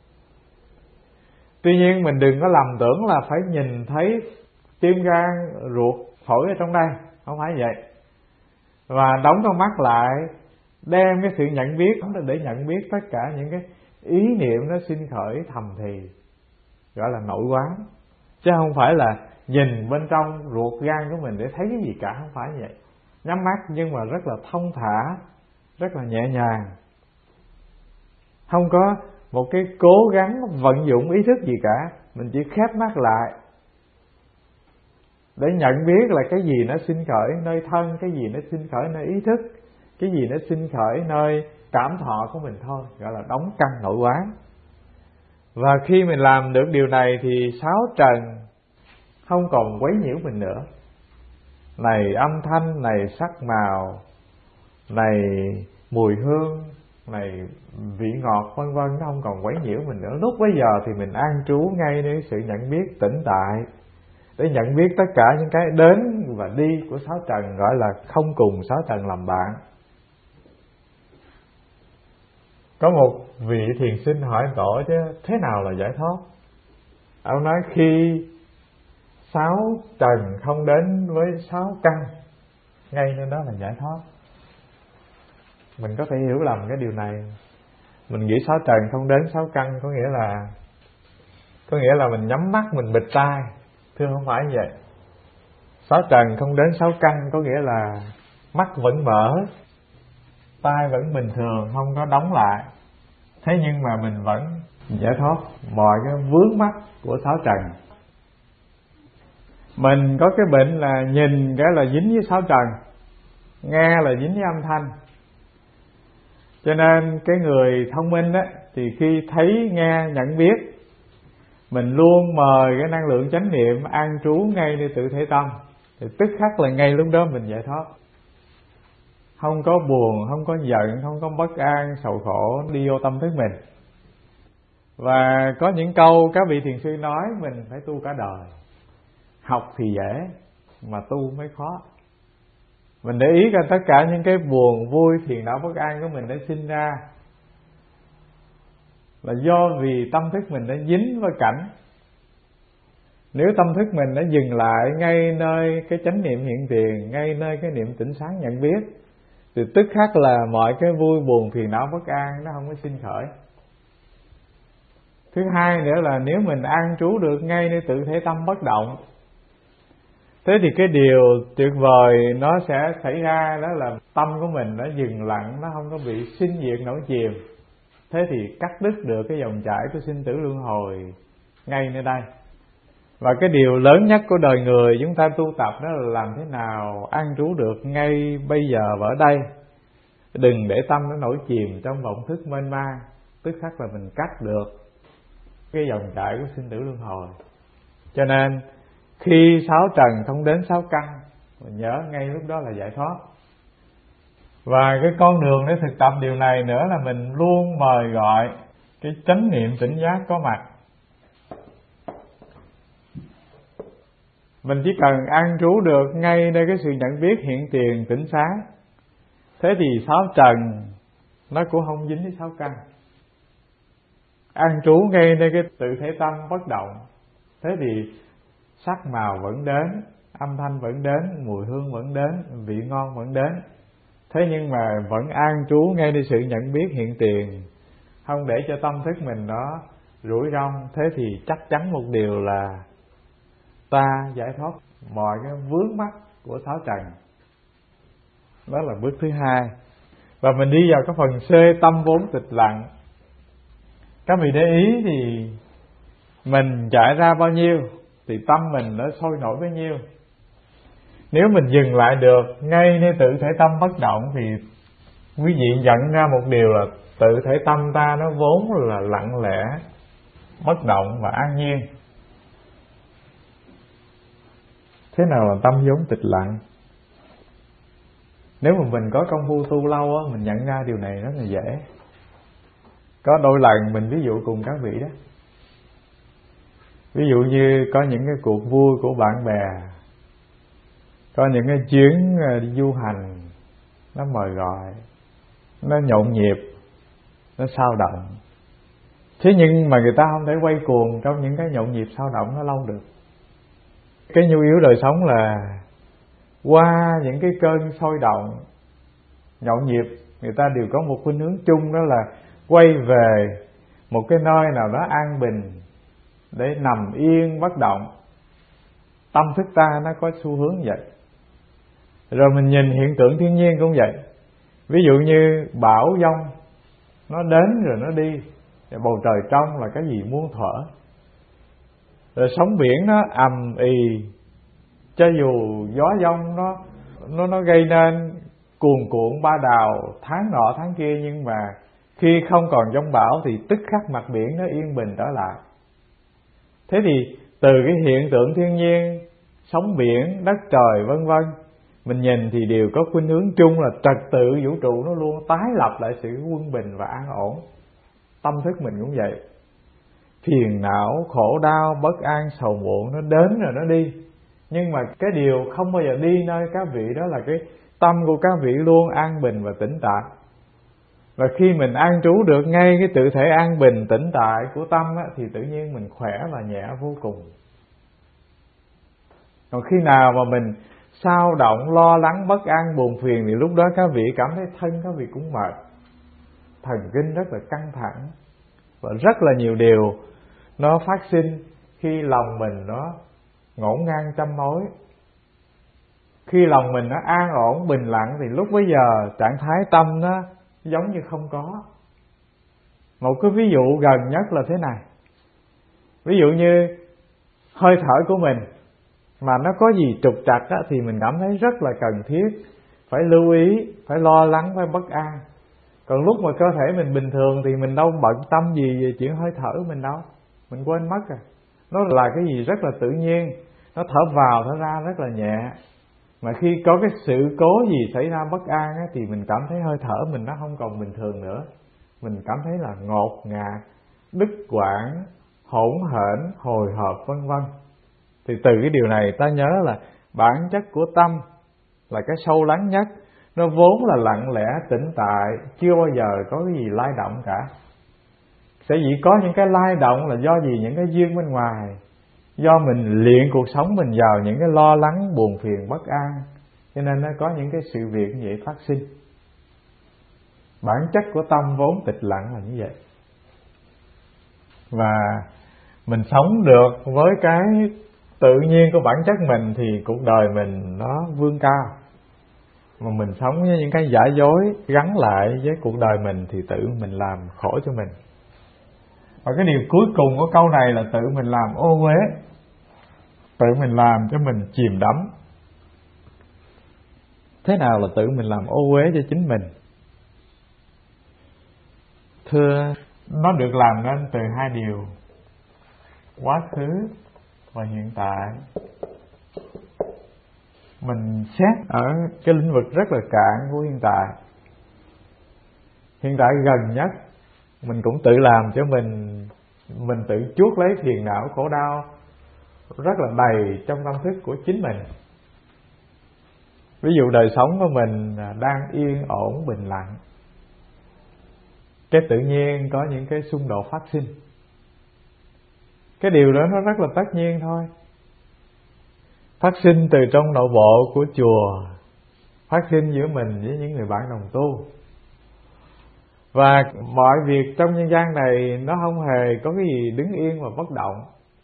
Tuy nhiên mình đừng có lầm tưởng là phải nhìn thấy tim gan ruột phổi ở trong đây, không phải vậy. Và đóng con mắt lại, đem cái sự nhận biết để nhận biết tất cả những cái ý niệm nó sinh khởi thầm thì, gọi là nội quán. Chứ không phải là nhìn bên trong ruột gan của mình để thấy cái gì cả, không phải vậy. Nhắm mắt nhưng mà rất là thông thả, rất là nhẹ nhàng, không có một cái cố gắng vận dụng ý thức gì cả. Mình chỉ khép mắt lại để nhận biết là cái gì nó sinh khởi nơi thân, cái gì nó sinh khởi nơi ý thức, cái gì nó sinh khởi nơi cảm thọ của mình thôi, gọi là đóng căn nội quán. Và khi mình làm được điều này thì sáu trần không còn quấy nhiễu mình nữa. Này âm thanh, này sắc màu, này mùi hương, này vị ngọt vân vân, nó không còn quấy nhiễu mình nữa. Lúc bấy giờ thì mình an trú ngay nơi sự nhận biết tĩnh tại, để nhận biết tất cả những cái đến và đi của sáu trần, gọi là không cùng sáu trần làm bạn. Có một vị thiền sinh hỏi Tổ chứ thế nào là giải thoát? Ông nói khi sáu trần không đến với sáu căn, ngay nên đó là giải thoát. Mình có thể hiểu lầm cái điều này. Mình nghĩ sáu trần không đến sáu căn có nghĩa là có nghĩa là mình nhắm mắt mình bịt tai. Thưa không phải vậy. Sáu trần không đến sáu căn có nghĩa là mắt vẫn mở, tai vẫn bình thường, không có đóng lại. Thế nhưng mà mình vẫn giải thoát mọi cái vướng mắc của sáu trần. Mình có cái bệnh là nhìn cái là dính với sáu trần, nghe là dính với âm thanh. Cho nên cái người thông minh á, thì khi thấy nghe nhận biết, mình luôn mời cái năng lượng chánh niệm an trú ngay nơi tự thể tâm, thì tức khắc là ngay lúc đó mình giải thoát. Không có buồn, không có giận, không có bất an, sầu khổ đi vô tâm thức mình. Và có những câu các vị thiền sư nói mình phải tu cả đời. Học thì dễ, mà tu mới khó. Mình để ý coi tất cả những cái buồn, vui, phiền não, bất an của mình đã sinh ra là do vì tâm thức mình đã dính với cảnh. Nếu tâm thức mình đã dừng lại ngay nơi cái chánh niệm hiện tiền, ngay nơi cái niệm tỉnh sáng nhận biết, thì tức khắc là mọi cái vui buồn phiền não bất an nó không có sinh khởi. Thứ hai nữa là nếu mình an trú được ngay nơi tự thể tâm bất động, thế thì cái điều tuyệt vời nó sẽ xảy ra, đó là tâm của mình nó dừng lặng, nó không có bị sinh diệt nổi chìm. Thế thì cắt đứt được cái dòng chảy của sinh tử luân hồi ngay nơi đây. Và cái điều lớn nhất của đời người chúng ta tu tập đó là làm thế nào an trú được ngay bây giờ và ở đây. Đừng để tâm nó nổi chìm trong vọng thức mênh mang, tức khắc là mình cắt được cái dòng chảy của sinh tử luân hồi. Cho nên khi sáu trần không đến sáu căn, mình nhớ ngay lúc đó là giải thoát. Và cái con đường để thực tập điều này nữa là mình luôn mời gọi cái chánh niệm tỉnh giác có mặt. Mình chỉ cần an trú được ngay nơi cái sự nhận biết hiện tiền tỉnh sáng, thế thì sáu trần nó cũng không dính với sáu căn. An trú ngay nơi cái tự thể tâm bất động, thế thì sắc màu vẫn đến, âm thanh vẫn đến, mùi hương vẫn đến, vị ngon vẫn đến. Thế nhưng mà vẫn an trú ngay nơi sự nhận biết hiện tiền, không để cho tâm thức mình nó rủi rong. Thế thì chắc chắn một điều là ta giải thoát mọi cái vướng mắc của sáu trần. Đó là bước thứ hai. Và mình đi vào cái phần C, tâm vốn tịch lặng. Các vị để ý thì mình chạy ra bao nhiêu thì tâm mình nó sôi nổi bấy nhiêu. Nếu mình dừng lại được ngay nơi tự thể tâm bất động thì quý vị nhận ra một điều là tự thể tâm ta nó vốn là lặng lẽ, bất động và an nhiên. Thế nào là tâm vốn tịch lặng? Nếu mà mình có công phu tu lâu á, mình nhận ra điều này rất là dễ. Có đôi lần mình ví dụ cùng các vị đó, ví dụ như có những cái cuộc vui của bạn bè, có những cái chuyến đi du hành, nó mời gọi, nó nhộn nhịp, nó sao động. Thế nhưng mà người ta không thể quay cuồng trong những cái nhộn nhịp sao động nó lâu được. Cái nhu yếu đời sống là qua những cái cơn sôi động, nhộn nhịp, người ta đều có một khuynh hướng chung, đó là quay về một cái nơi nào đó an bình để nằm yên bất động. Tâm thức ta nó có xu hướng vậy. Rồi mình nhìn hiện tượng thiên nhiên cũng vậy. Ví dụ như bão giông, nó đến rồi nó đi, bầu trời trong là cái gì muôn thuở. Rồi sóng biển nó ầm ì, cho dù gió giông nó nó nó gây nên cuồn cuộn ba đào tháng nọ tháng kia, nhưng mà khi không còn giông bão thì tức khắc mặt biển nó yên bình trở lại. Thế thì từ cái hiện tượng thiên nhiên, sóng biển, đất trời vân vân, mình nhìn thì đều có khuynh hướng chung là trật tự vũ trụ nó luôn tái lập lại sự quân bình và an ổn. Tâm thức mình cũng vậy. Phiền não, khổ đau, bất an, sầu muộn nó đến rồi nó đi. Nhưng mà cái điều không bao giờ đi nơi các vị đó là cái tâm của các vị luôn an bình và tĩnh tại. Và khi mình an trú được ngay cái tự thể an bình tĩnh tại của tâm á, thì tự nhiên mình khỏe và nhẹ vô cùng. Còn khi nào mà mình sao động, lo lắng, bất an, buồn phiền thì lúc đó các vị cảm thấy thân các vị cũng mệt, thần kinh rất là căng thẳng, và rất là nhiều điều nó phát sinh khi lòng mình nó ngổn ngang trăm mối. Khi lòng mình nó an ổn, bình lặng thì lúc bấy giờ trạng thái tâm nó giống như không có. Một cái ví dụ gần nhất là thế này. Ví dụ như hơi thở của mình mà nó có gì trục trặc á, thì mình cảm thấy rất là cần thiết phải lưu ý, phải lo lắng, phải bất an. Còn lúc mà cơ thể mình bình thường thì mình đâu bận tâm gì về chuyện hơi thở mình đâu, mình quên mất rồi. Nó là cái gì rất là tự nhiên, nó thở vào thở ra rất là nhẹ. Mà khi có cái sự cố gì xảy ra bất an á, thì mình cảm thấy hơi thở mình nó không còn bình thường nữa. Mình cảm thấy là ngột ngạt, đứt quãng, hỗn hển, hồi hộp vân vân. Thì từ cái điều này ta nhớ là bản chất của tâm là cái sâu lắng nhất, nó vốn là lặng lẽ tĩnh tại, chưa bao giờ có cái gì lay động cả. Sẽ chỉ có những cái lay động là do gì? Những cái duyên bên ngoài, do mình luyện cuộc sống mình vào những cái lo lắng, buồn phiền, bất an, cho nên nó có những cái sự việc như vậy phát sinh. Bản chất của tâm vốn tịch lặng là như vậy. Và mình sống được với cái tự nhiên của bản chất mình thì cuộc đời mình nó vươn cao. Mà mình sống với những cái giả dối gắn lại với cuộc đời mình thì tự mình làm khổ cho mình. Và cái điều cuối cùng của câu này là tự mình làm ô uế, tự mình làm cho mình chìm đắm. Thế nào là tự mình làm ô uế cho chính mình? Thưa, nó được làm nên từ hai điều: quá khứ và hiện tại. Mình xét ở cái lĩnh vực rất là cạn của hiện tại. Hiện tại gần nhất mình cũng tự làm cho mình, mình tự chuốc lấy phiền não khổ đau rất là đầy trong tâm thức của chính mình. Ví dụ đời sống của mình đang yên ổn bình lặng, cái tự nhiên có những cái xung đột phát sinh. Cái điều đó nó rất là tất nhiên thôi. Phát sinh từ trong nội bộ của chùa, phát sinh giữa mình với những người bạn đồng tu. Và mọi việc trong nhân gian này nó không hề có cái gì đứng yên và bất động.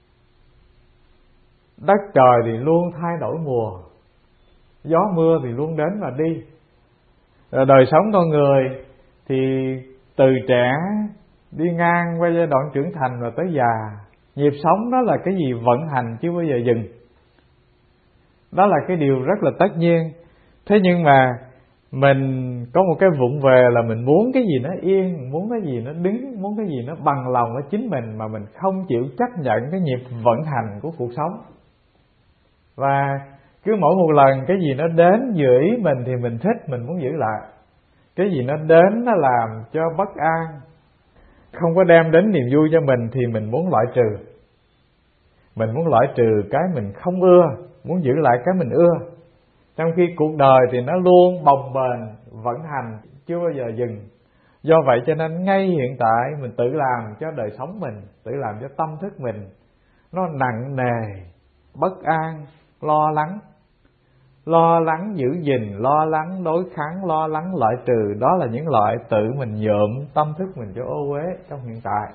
Đất trời thì luôn thay đổi mùa, gió mưa thì luôn đến và đi. Rồi đời sống con người thì từ trẻ đi ngang qua giai đoạn trưởng thành và tới già. Nhịp sống đó là cái gì vận hành chứ bao giờ dừng. Đó là cái điều rất là tất nhiên. Thế nhưng mà mình có một cái vụng về là mình muốn cái gì nó yên, muốn cái gì nó đứng, muốn cái gì nó bằng lòng với chính mình, mà mình không chịu chấp nhận cái nhịp vận hành của cuộc sống. Và cứ mỗi một lần cái gì nó đến vừa ý mình thì mình thích, mình muốn giữ lại. Cái gì nó đến nó làm cho bất an, không có đem đến niềm vui cho mình thì mình muốn loại trừ. Mình muốn loại trừ cái mình không ưa, muốn giữ lại cái mình ưa. Trong khi cuộc đời thì nó luôn bồng bềnh, vận hành, chưa bao giờ dừng. Do vậy cho nên ngay hiện tại mình tự làm cho đời sống mình, tự làm cho tâm thức mình nó nặng nề, bất an, lo lắng. Lo lắng giữ gìn, lo lắng đối kháng, lo lắng loại trừ. Đó là những loại tự mình nhuộm tâm thức mình cho ô uế trong hiện tại.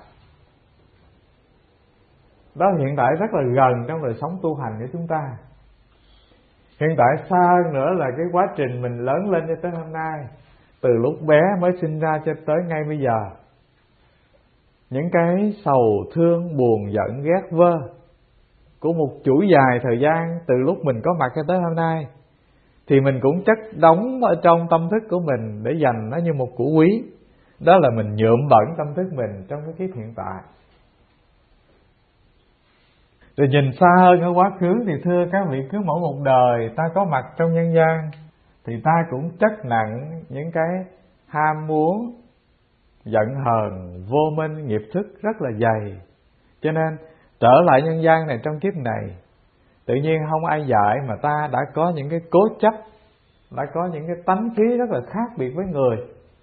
Đó hiện tại rất là gần trong đời sống tu hành của chúng ta. Hiện tại xa hơn nữa là cái quá trình mình lớn lên cho tới hôm nay, từ lúc bé mới sinh ra cho tới ngay bây giờ. Những cái sầu thương, buồn, giận, ghét, vơ của một chuỗi dài thời gian từ lúc mình có mặt cho tới hôm nay, thì mình cũng chất đóng ở trong tâm thức của mình để dành nó như một của quý. Đó là mình nhuộm bẩn tâm thức mình trong cái kiếp hiện tại. Rồi nhìn xa hơn ở quá khứ thì thưa các vị, cứ mỗi một đời ta có mặt trong nhân gian thì ta cũng chất nặng những cái ham muốn, giận hờn, vô minh, nghiệp thức rất là dày. Cho nên trở lại nhân gian này trong kiếp này, tự nhiên không ai dạy mà ta đã có những cái cố chấp, đã có những cái tánh khí rất là khác biệt với người.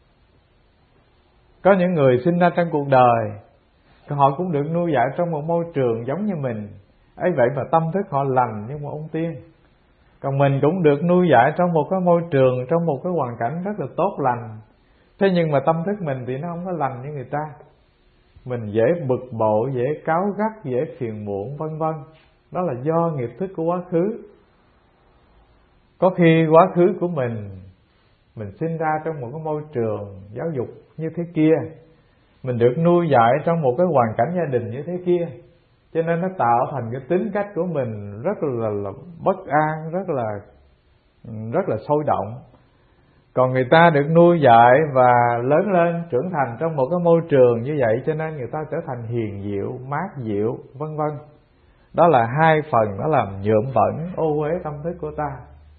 Có những người sinh ra trong cuộc đời, họ cũng được nuôi dạy trong một môi trường giống như mình, ấy vậy mà tâm thức họ lành như một ông tiên. Còn mình cũng được nuôi dạy trong một cái môi trường, trong một cái hoàn cảnh rất là tốt lành. Thế nhưng mà tâm thức mình thì nó không có lành như người ta. Mình dễ bực bội, dễ cáu gắt, dễ phiền muộn vân vân. Đó là do nghiệp thức của quá khứ. Có khi quá khứ của mình, mình sinh ra trong một cái môi trường giáo dục như thế kia, mình được nuôi dạy trong một cái hoàn cảnh gia đình như thế kia, cho nên nó tạo thành cái tính cách của mình rất là, là bất an, rất là rất là sôi động. Còn người ta được nuôi dạy và lớn lên trưởng thành trong một cái môi trường như vậy, cho nên người ta trở thành hiền diệu, mát dịu vân vân. Đó là hai phần nó làm nhuộm bẩn, ô uế tâm thức của ta.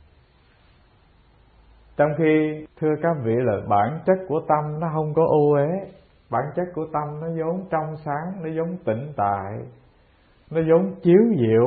Trong khi thưa các vị là bản chất của tâm nó không có ô uế, bản chất của tâm nó vốn trong sáng, nó vốn tĩnh tại, nó vốn chiếu diệu,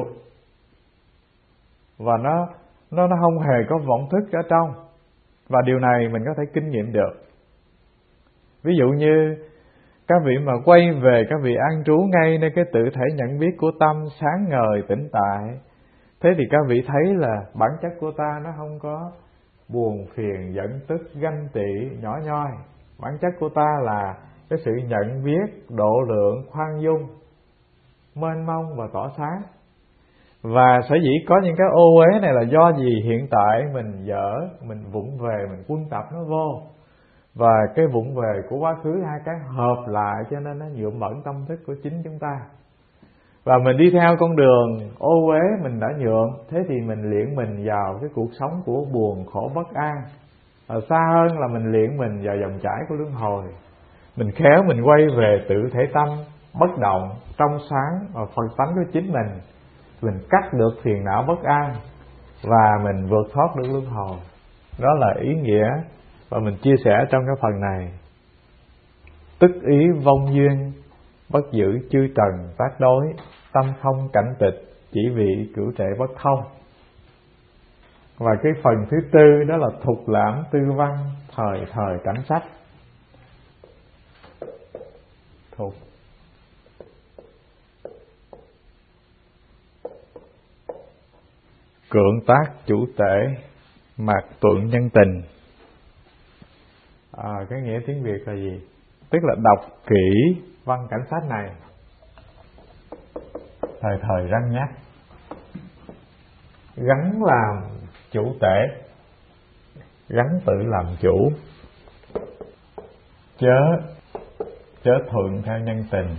và nó nó nó không hề có vọng thức ở trong. Và điều này mình có thể kinh nghiệm được. Ví dụ như các vị mà quay về, các vị an trú ngay nơi cái tự thể nhận biết của tâm sáng ngời tĩnh tại, thế thì các vị thấy là bản chất của ta nó không có buồn phiền, giận tức, ganh tị, nhỏ nhoi. Bản chất của ta là cái sự nhận biết, độ lượng, khoan dung, mênh mông và tỏ sáng. Và sở dĩ có những cái ô uế này là do gì? Hiện tại mình dở, mình vụng về, mình quân tập nó vô, và cái vụng về của quá khứ hai cái hợp lại, cho nên nó nhuộm bẩn tâm thức của chính chúng ta. Và mình đi theo con đường ô uế mình đã nhuộm, thế thì mình luyện mình vào cái cuộc sống của buồn khổ bất an. Ở xa hơn là mình luyện mình vào dòng chảy của luân hồi. Mình khéo mình quay về tự thể tâm bất động, trong sáng và phần tánh của chính mình. Mình cắt được phiền não bất an và mình vượt thoát được luân hồi. Đó là ý nghĩa và mình chia sẻ trong cái phần này. Tức ý vong duyên, bất giữ chư trần tác đối, tâm không cảnh tịch, chỉ vì cửu trệ bất thông. Và cái phần thứ tư đó là thục lãm tư văn, thời thời cảnh sách. Thục cưỡng tác chủ tể, mạc tuận nhân tình. À, cái nghĩa tiếng Việt là gì? Tức là đọc kỹ văn cảnh sách này, thời thời răn nhắc, gắn làm chủ tể, gắn tự làm chủ, chớ chớ thuận theo nhân tình.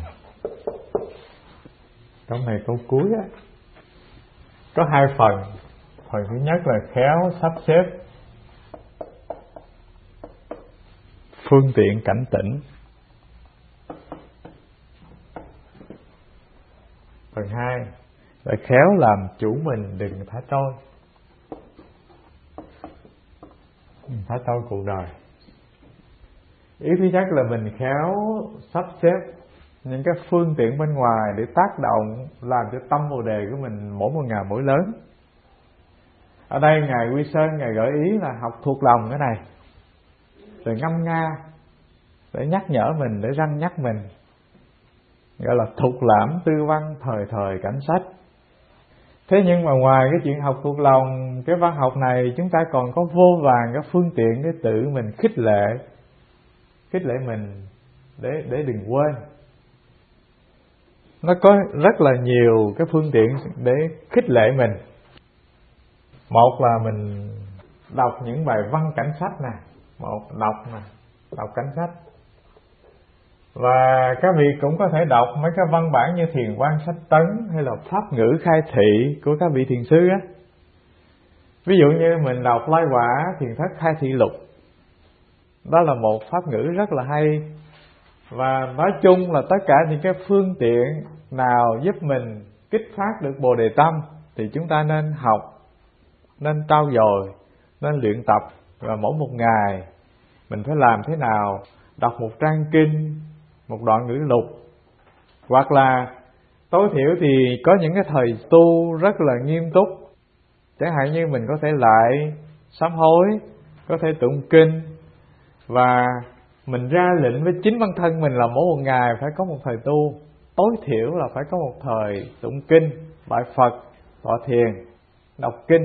Câu này câu cuối á, có hai phần. Phần thứ nhất là khéo sắp xếp phương tiện cảnh tỉnh. Phần hai là khéo làm chủ mình, đừng thả trôi, đừng thả trôi cuộc đời. Ý thứ nhất là mình khéo sắp xếp những cái phương tiện bên ngoài để tác động làm cho tâm Bồ Đề của mình mỗi một ngày mỗi lớn. Ở đây Ngài Quy Sơn Ngài gợi ý là học thuộc lòng cái này, rồi ngâm nga để nhắc nhở mình, để răn nhắc mình, gọi là thuộc lãm tư văn thời thời cảnh sách. Thế nhưng mà ngoài cái chuyện học thuộc lòng cái văn học này, chúng ta còn có vô vàn các phương tiện để tự mình khích lệ khích lệ mình để để đừng quên. Nó có rất là nhiều cái phương tiện để khích lệ mình. Một là mình đọc những bài văn cảnh sách nè, một đọc nè, đọc cảnh sách. Và các vị cũng có thể đọc mấy cái văn bản như Thiền Quan Sách Tấn hay là Pháp Ngữ Khai Thị của các vị thiền sư á. Ví dụ như mình đọc Lai Quả Thiền Thất Khai Thị Lục, đó là một pháp ngữ rất là hay. Và nói chung là tất cả những cái phương tiện nào giúp mình kích phát được Bồ Đề Tâm thì chúng ta nên học, nên trau dồi, nên luyện tập. Và mỗi một ngày mình phải làm thế nào, đọc một trang kinh, một đoạn ngữ lục, hoặc là tối thiểu thì có những cái thời tu rất là nghiêm túc. Chẳng hạn như mình có thể lại sám hối, có thể tụng kinh, và mình ra lệnh với chính bản thân mình là mỗi một ngày phải có một thời tu, tối thiểu là phải có một thời tụng kinh, bại Phật, tọa thiền, đọc kinh.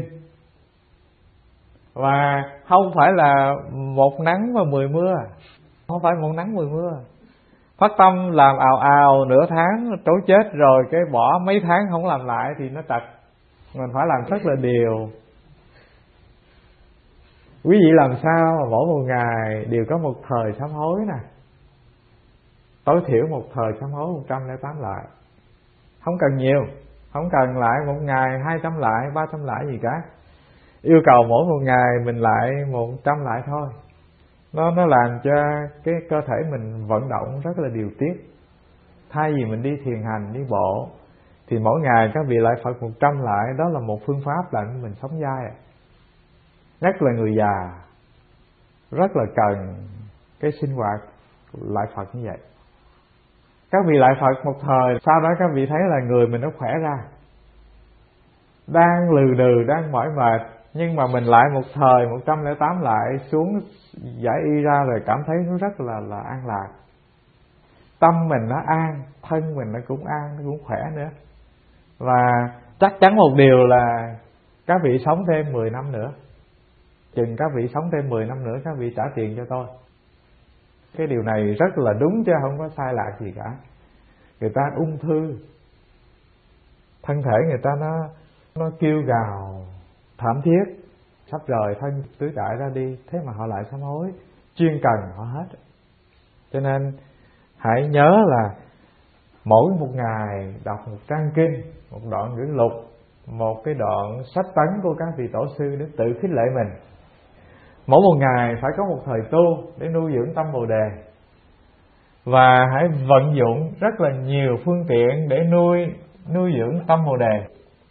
Và không phải là một nắng và mười mưa, không phải một nắng mười mưa. Phát tâm làm ào ào nửa tháng trối chết rồi cái bỏ mấy tháng không làm lại thì nó trật. Mình phải làm rất là điều. Quý vị làm sao mà mỗi một ngày đều có một thời sám hối nè, tối thiểu một thời sám hối một trăm lẻ tám lại. Không cần nhiều, không cần lại một ngày hai trăm lại, ba trăm lại gì cả. Yêu cầu mỗi một ngày mình lại một trăm lại thôi. Nó nó làm cho cái cơ thể mình vận động rất là điều tiết. Thay vì mình đi thiền hành, đi bộ, thì mỗi ngày các vị lại Phật một trăm lại. Đó là một phương pháp làm cho mình sống dai. Nhất là người già rất là cần cái sinh hoạt lại Phật như vậy. Các vị lại Phật một thời, sau đó các vị thấy là người mình nó khỏe ra, đang lừ đừ, đang mỏi mệt, nhưng mà mình lại một thời một trăm lẻ tám lại xuống giải y ra rồi cảm thấy nó rất là là an lạc. Tâm mình nó an, thân mình nó cũng an, nó cũng khỏe nữa. Và chắc chắn một điều là các vị sống thêm mười năm nữa. Chừng các vị sống thêm mười năm nữa các vị trả tiền cho tôi. Cái điều này rất là đúng chứ không có sai lạc gì cả. Người ta ung thư, thân thể người ta nó nó kêu gào thảm thiết, sắp rời thân tứ đại ra đi, thế mà họ lại sám hối, chuyên cần họ hết. Cho nên hãy nhớ là mỗi một ngày đọc một trang kinh, một đoạn ngữ lục, một cái đoạn sách tấn của các vị tổ sư để tự khích lệ mình. Mỗi một ngày phải có một thời tu để nuôi dưỡng tâm Bồ Đề. Và hãy vận dụng rất là nhiều phương tiện để nuôi nuôi dưỡng tâm Bồ Đề.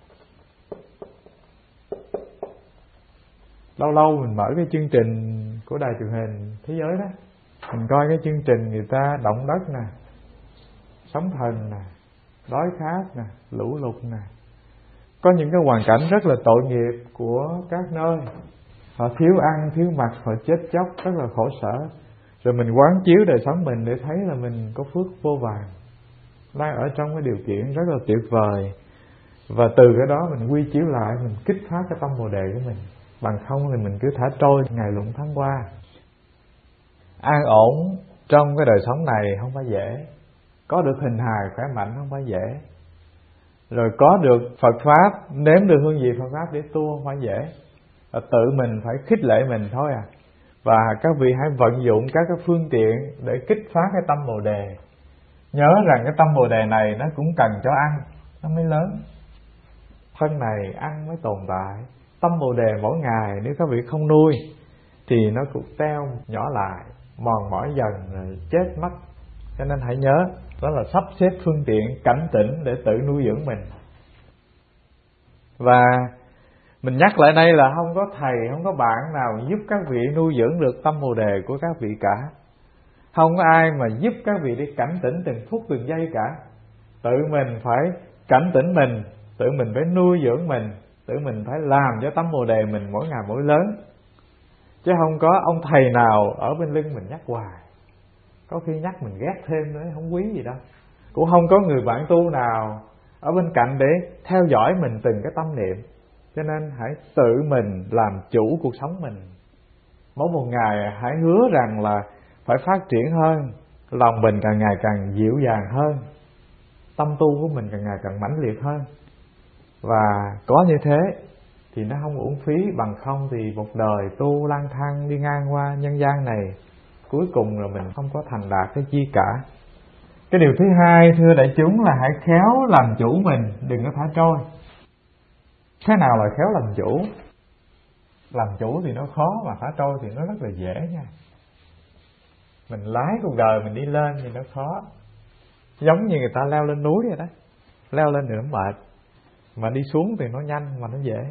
Lâu lâu mình mở cái chương trình của đài truyền hình thế giới đó, mình coi cái chương trình người ta động đất nè, sóng thần nè, đói khát nè, lũ lụt nè. Có những cái hoàn cảnh rất là tội nghiệp của các nơi. Họ thiếu ăn, thiếu mặc, họ chết chóc, rất là khổ sở. Rồi mình quán chiếu đời sống mình để thấy là mình có phước vô vàn, đang ở trong cái điều kiện rất là tuyệt vời. Và từ cái đó mình quy chiếu lại, mình kích phát cái tâm Bồ Đề của mình. Bằng không thì mình cứ thả trôi ngày lụng tháng qua. An ổn trong cái đời sống này không phải dễ. Có được hình hài khỏe mạnh không phải dễ. Rồi có được Phật Pháp, nếm được hương vị Phật Pháp để tu không phải dễ. Và tự mình phải khích lệ mình thôi à. Và các vị hãy vận dụng các cái phương tiện để kích phát cái tâm Bồ Đề. Nhớ rằng cái tâm Bồ Đề này nó cũng cần cho ăn, nó mới lớn. Thân này ăn mới tồn tại. Tâm Bồ Đề mỗi ngày nếu các vị không nuôi thì nó cũng teo nhỏ lại, mòn mỏi dần rồi chết mất. Cho nên hãy nhớ, đó là sắp xếp phương tiện cảnh tỉnh để tự nuôi dưỡng mình. Và mình nhắc lại đây là không có thầy, không có bạn nào giúp các vị nuôi dưỡng được tâm Bồ Đề của các vị cả. Không có ai mà giúp các vị đi cảnh tỉnh từng phút từng giây cả. Tự mình phải cảnh tỉnh mình, tự mình phải nuôi dưỡng mình, tự mình phải làm cho tấm bồ đề mình mỗi ngày mỗi lớn. Chứ không có ông thầy nào ở bên lưng mình nhắc hoài. Có khi nhắc mình ghét thêm nữa, không quý gì đâu. Cũng không có người bạn tu nào ở bên cạnh để theo dõi mình từng cái tâm niệm. Cho nên hãy tự mình làm chủ cuộc sống mình. Mỗi một ngày hãy hứa rằng là phải phát triển hơn, lòng mình càng ngày càng dịu dàng hơn, tâm tu của mình càng ngày càng mãnh liệt hơn. Và có như thế thì nó không uổng phí. Bằng không thì một đời tu lang thang đi ngang qua nhân gian này, cuối cùng là mình không có thành đạt cái chi cả. Cái điều thứ hai thưa đại chúng là hãy khéo làm chủ mình, đừng có thả trôi. Thế nào là khéo làm chủ? Làm chủ thì nó khó, mà thả trôi thì nó rất là dễ nha. Mình lái cuộc đời mình đi lên thì nó khó. Giống như người ta leo lên núi vậy đó. Leo lên thì nó mệt, mà đi xuống thì nó nhanh mà nó dễ.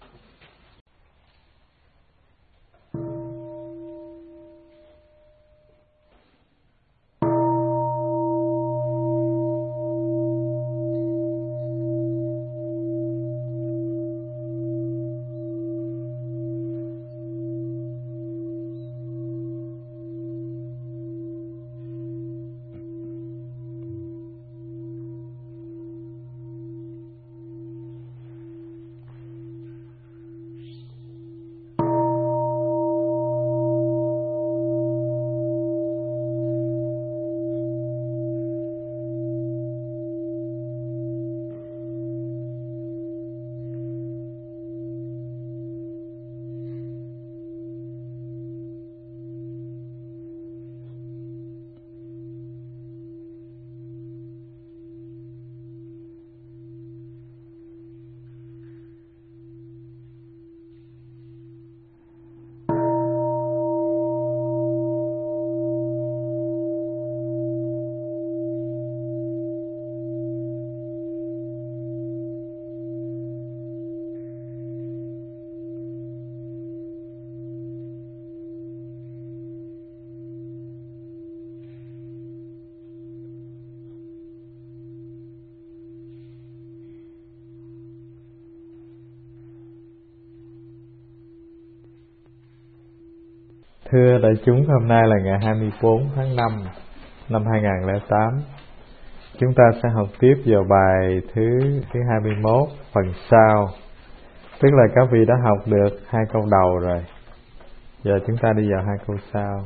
Thưa đại chúng, hôm nay là ngày hai mươi tư tháng năm năm hai nghìn không trăm lẻ tám. Chúng ta sẽ học tiếp vào bài thứ thứ hai mươi mốt phần sau. Tức là các vị đã học được hai câu đầu rồi. Giờ chúng ta đi vào hai câu sau.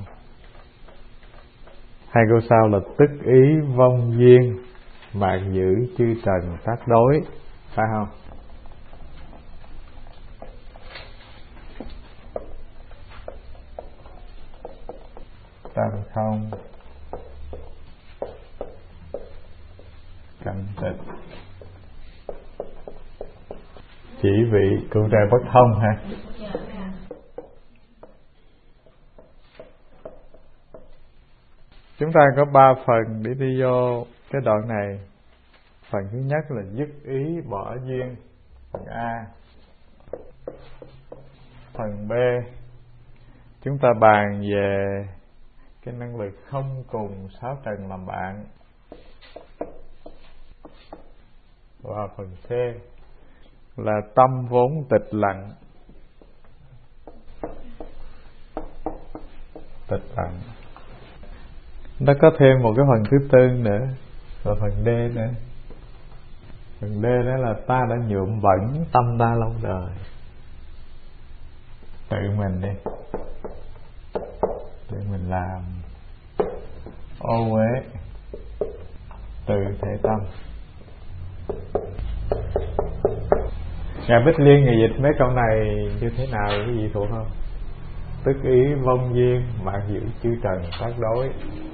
Hai câu sau là tức ý vong duyên, mạng giữ chư trần tác đối, phải không? Tam không cảnh tịch, chỉ vị cựu trà bất thông hả? Chúng ta có ba phần để đi vô cái đoạn này. Phần thứ nhất là dứt ý bỏ duyên, phần A. Phần B, chúng ta bàn về cái năng lực không cùng sáu trần làm bạn. Và phần C là tâm vốn tịch lặng. Tịch lặng. Nó có thêm một cái phần thứ tư nữa, và phần D nữa. Phần D đó là ta đã nhuộm bẩn tâm ta lâu đời. Tự mình đi, tự mình làm ô uế từ thể tâm. Ngài Bích Liên người dịch mấy câu này như thế nào, cái gì thuộc không? Tức ý vong duyên, mạng giữ chư trần tác đối.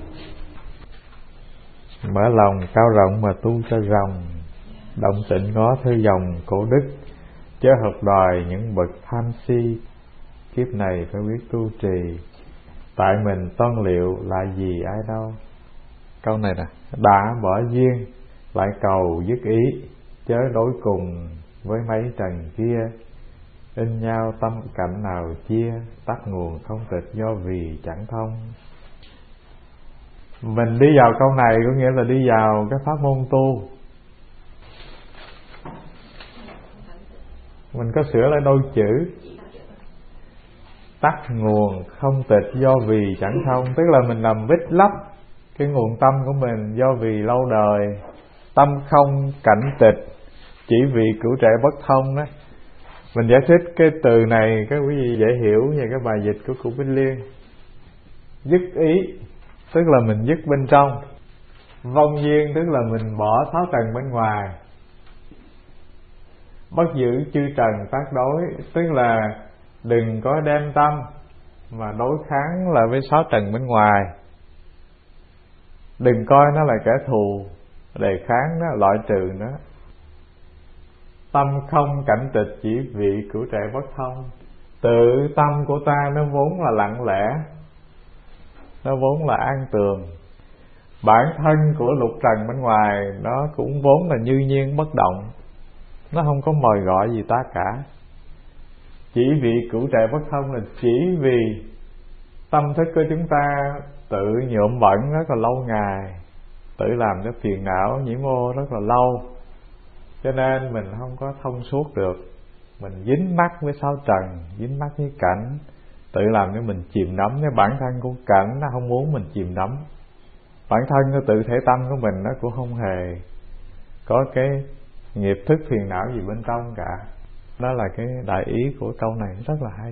Mở lòng cao rộng mà tu cho rộng, động tịnh ngó theo dòng cổ đức, chớ học đòi những bậc tham si. Kiếp này phải biết tu trì, tại mình toan liệu lại gì ai đâu. Câu này nè, đã bỏ duyên lại cầu dứt ý, chớ đối cùng với mấy trần kia. In nhau tâm cảnh nào chia, tắt nguồn không tịch do vì chẳng thông. Mình đi vào câu này có nghĩa là đi vào cái pháp môn tu. Mình có sửa lại đôi chữ tắt nguồn không tịch do vì chẳng thông. Tức là mình làm vít lấp cái nguồn tâm của mình do vì lâu đời. Tâm không cảnh tịch chỉ vì cửu trệ bất thông đó. Mình giải thích cái từ này các quý vị dễ hiểu về cái bài dịch của cụ Bích Liên. Dứt ý tức là mình dứt bên trong. Vong duyên tức là mình bỏ sáu trần bên ngoài. Bất giữ chư trần tác đối tức là đừng có đem tâm mà đối kháng lại với sáu trần bên ngoài. Đừng coi nó là kẻ thù, đề kháng nó, loại trừ nó. Tâm không cảnh tịch chỉ vì cửu trệ bất thông. Tự tâm của ta nó vốn là lặng lẽ, nó vốn là an tường. Bản thân của lục trần bên ngoài nó cũng vốn là như nhiên bất động, nó không có mời gọi gì ta cả. Chỉ vì cửu trệ bất thông là chỉ vì tâm thức của chúng ta tự nhuộm bẩn rất là lâu ngày, tự làm cho phiền não nhiễm ô rất là lâu, cho nên mình không có thông suốt được. Mình dính mắc với sáu trần, dính mắc với cảnh, tự làm cho mình chìm đắm. Cái bản thân của cảnh nó không muốn mình chìm đắm. Bản thân của tự thể tâm của mình nó cũng không hề có cái nghiệp thức phiền não gì bên trong cả. Đó là cái đại ý của câu này, rất là hay.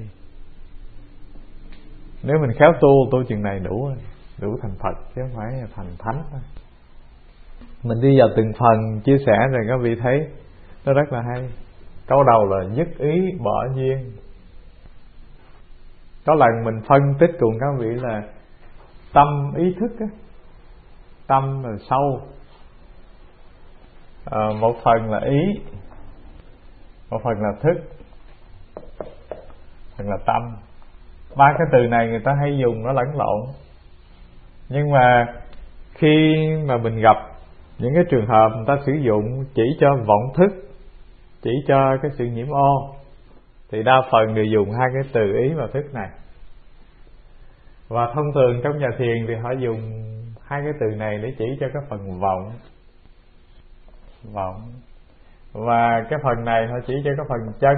Nếu mình khéo tu, tu chừng này đủ rồi, đủ thành Phật chứ không phải là thành Thánh. Mình đi vào từng phần chia sẻ rồi các vị thấy nó rất là hay. Câu đầu là nhất ý bỏ duyên. Có lần mình phân tích cùng các vị là tâm ý thức á, tâm là sâu, à, một phần là ý, một phần là thức, phần là tâm. Ba cái từ này người ta hay dùng nó lẫn lộn. Nhưng mà khi mà mình gặp những cái trường hợp người ta sử dụng chỉ cho vọng thức, chỉ cho cái sự nhiễm ô, thì đa phần đều dùng hai cái từ ý và thức này. Và thông thường trong nhà thiền thì họ dùng hai cái từ này để chỉ cho cái phần vọng. Vọng. Và cái phần này họ chỉ cho cái phần chân.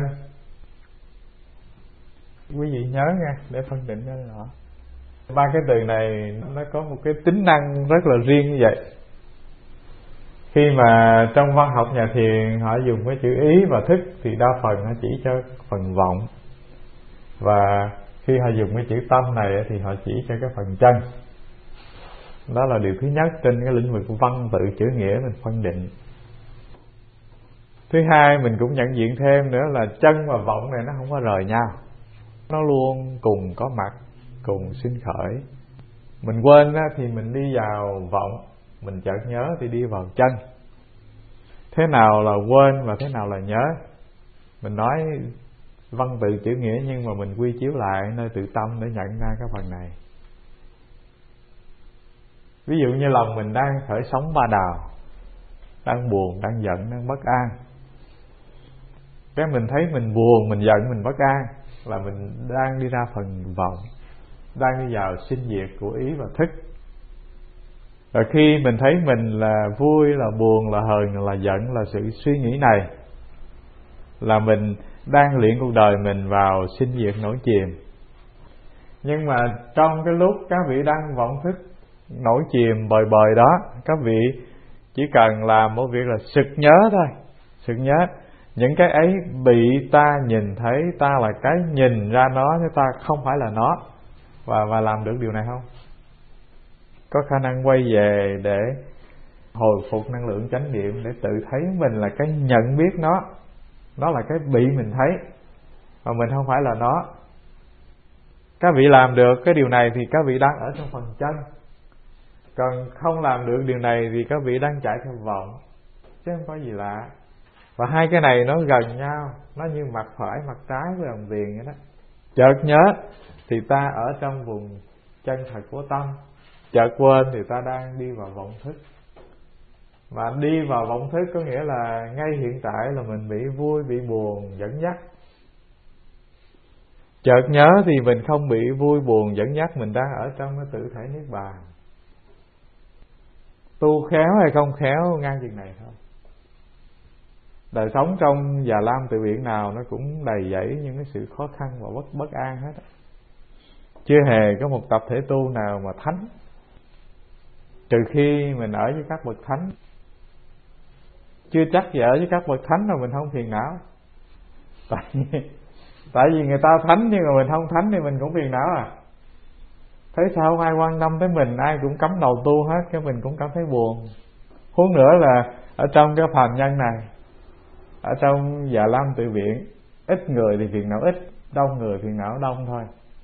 Quý vị nhớ nha, để phân định cho rõ. Ba cái từ này nó có một cái tính năng rất là riêng như vậy. Khi mà trong văn học nhà thiền họ dùng cái chữ ý và thức thì đa phần họ chỉ cho phần vọng. Và khi họ dùng cái chữ tâm này thì họ chỉ cho cái phần chân. Đó là điều thứ nhất trên cái lĩnh vực văn tự chữ nghĩa mình phân định. Thứ hai mình cũng nhận diện thêm nữa là chân và vọng này nó không có rời nhau, nó luôn cùng có mặt, cùng sinh khởi. Mình quên thì mình đi vào vọng, mình chợt nhớ thì đi vào chân. Thế nào là quên và thế nào là nhớ? Mình nói văn tự chữ nghĩa nhưng mà mình quy chiếu lại nơi tự tâm để nhận ra cái phần này. Ví dụ như lòng mình đang khởi sóng ba đào, đang buồn, đang giận, đang bất an. Cái mình thấy mình buồn, mình giận, mình bất an là mình đang đi ra phần vọng, đang đi vào sinh diệt của ý và thức. Rồi khi mình thấy mình là vui, là buồn, là hờn, là giận, là sự suy nghĩ này, là mình đang luyện cuộc đời mình vào sinh diệt nổi chìm. Nhưng mà trong cái lúc các vị đang vọng thức nổi chìm bời bời đó, các vị chỉ cần làm một việc là sực nhớ thôi. Sực nhớ những cái ấy bị ta nhìn thấy, ta là cái nhìn ra nó chứ ta không phải là nó. Và, và làm được điều này không? Có khả năng quay về để hồi phục năng lượng chánh niệm, để tự thấy mình là cái nhận biết nó, nó là cái bị mình thấy và mình không phải là nó. Các vị làm được cái điều này thì các vị đang ở trong phần chân. Còn không làm được điều này thì các vị đang chạy theo vọng, chứ không có gì lạ. Và hai cái này nó gần nhau, nó như mặt phải mặt trái với đồng tiền vậy đó. Chợt nhớ thì ta ở trong vùng chân thật của tâm, chợt quên thì ta đang đi vào vọng thức. Mà đi vào vọng thức có nghĩa là ngay hiện tại là mình bị vui, bị buồn, dẫn dắt. Chợt nhớ thì mình không bị vui buồn dẫn dắt, mình đang ở trong cái tự thể niết bàn. Tu khéo hay không khéo ngang chừng này thôi. Đời sống trong Già Lam Tự Viện nào nó cũng đầy dẫy những cái sự khó khăn và bất bất an hết. Chưa hề có một tập thể tu nào mà thánh, trừ khi mình ở với các bậc thánh. Chưa chắc gì ở với các bậc thánh rồi mình không phiền não. Tại vì, tại vì người ta thánh nhưng mà mình không thánh thì mình cũng phiền não à. Thấy sao không ai quan tâm tới mình, ai cũng cắm đầu tu hết, cái mình cũng cảm thấy buồn. Huống nữa là ở trong cái phàm nhân này, ở trong Già Lam Tự Viện, ít người thì phiền não ít, đông người phiền não đông thôi.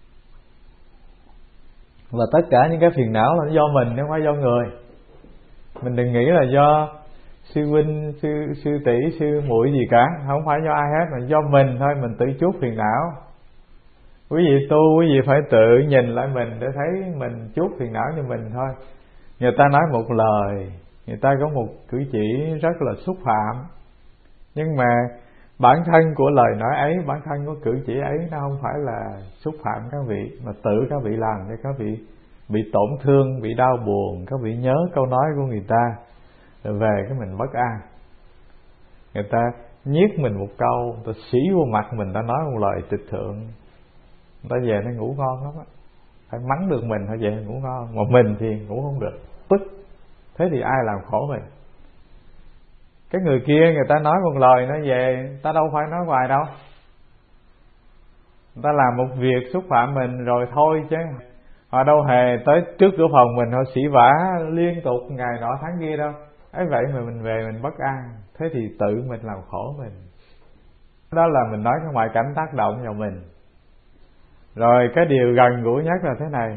Và tất cả những cái phiền não là do mình, không phải do người. Mình đừng nghĩ là do sư huynh, sư, sư tỷ, sư muội gì cả. Không phải do ai hết, mà do mình thôi. Mình tự chuốc phiền não. Quý vị tu, quý vị phải tự nhìn lại mình để thấy mình chuốc phiền não cho mình thôi. Người ta nói một lời, người ta có một cử chỉ rất là xúc phạm, nhưng mà bản thân của lời nói ấy, bản thân của cử chỉ ấy nó không phải là xúc phạm các vị, mà tự các vị làm cho các vị bị tổn thương, bị đau buồn. Các vị nhớ câu nói của người ta, rồi về cái mình bất an. Người ta nhiếc mình một câu, người ta xỉ vô mặt mình, ta nói một lời tịch thượng, người ta về nó ngủ ngon lắm á. Phải mắng được mình thôi về ngủ ngon, mà mình thì ngủ không được, tức. Thế thì ai làm khổ mình? Cái người kia người ta nói một lời nó về, ta đâu phải nói hoài đâu. Người ta làm một việc xúc phạm mình rồi thôi chứ họ đâu hề tới trước cửa phòng mình họ xỉ vả liên tục ngày nọ tháng kia đâu. Ấy vậy mà mình về mình bất an, thế thì tự mình làm khổ mình. Đó là mình nói cái ngoại cảnh tác động vào mình. Rồi cái điều gần gũi nhất là thế này,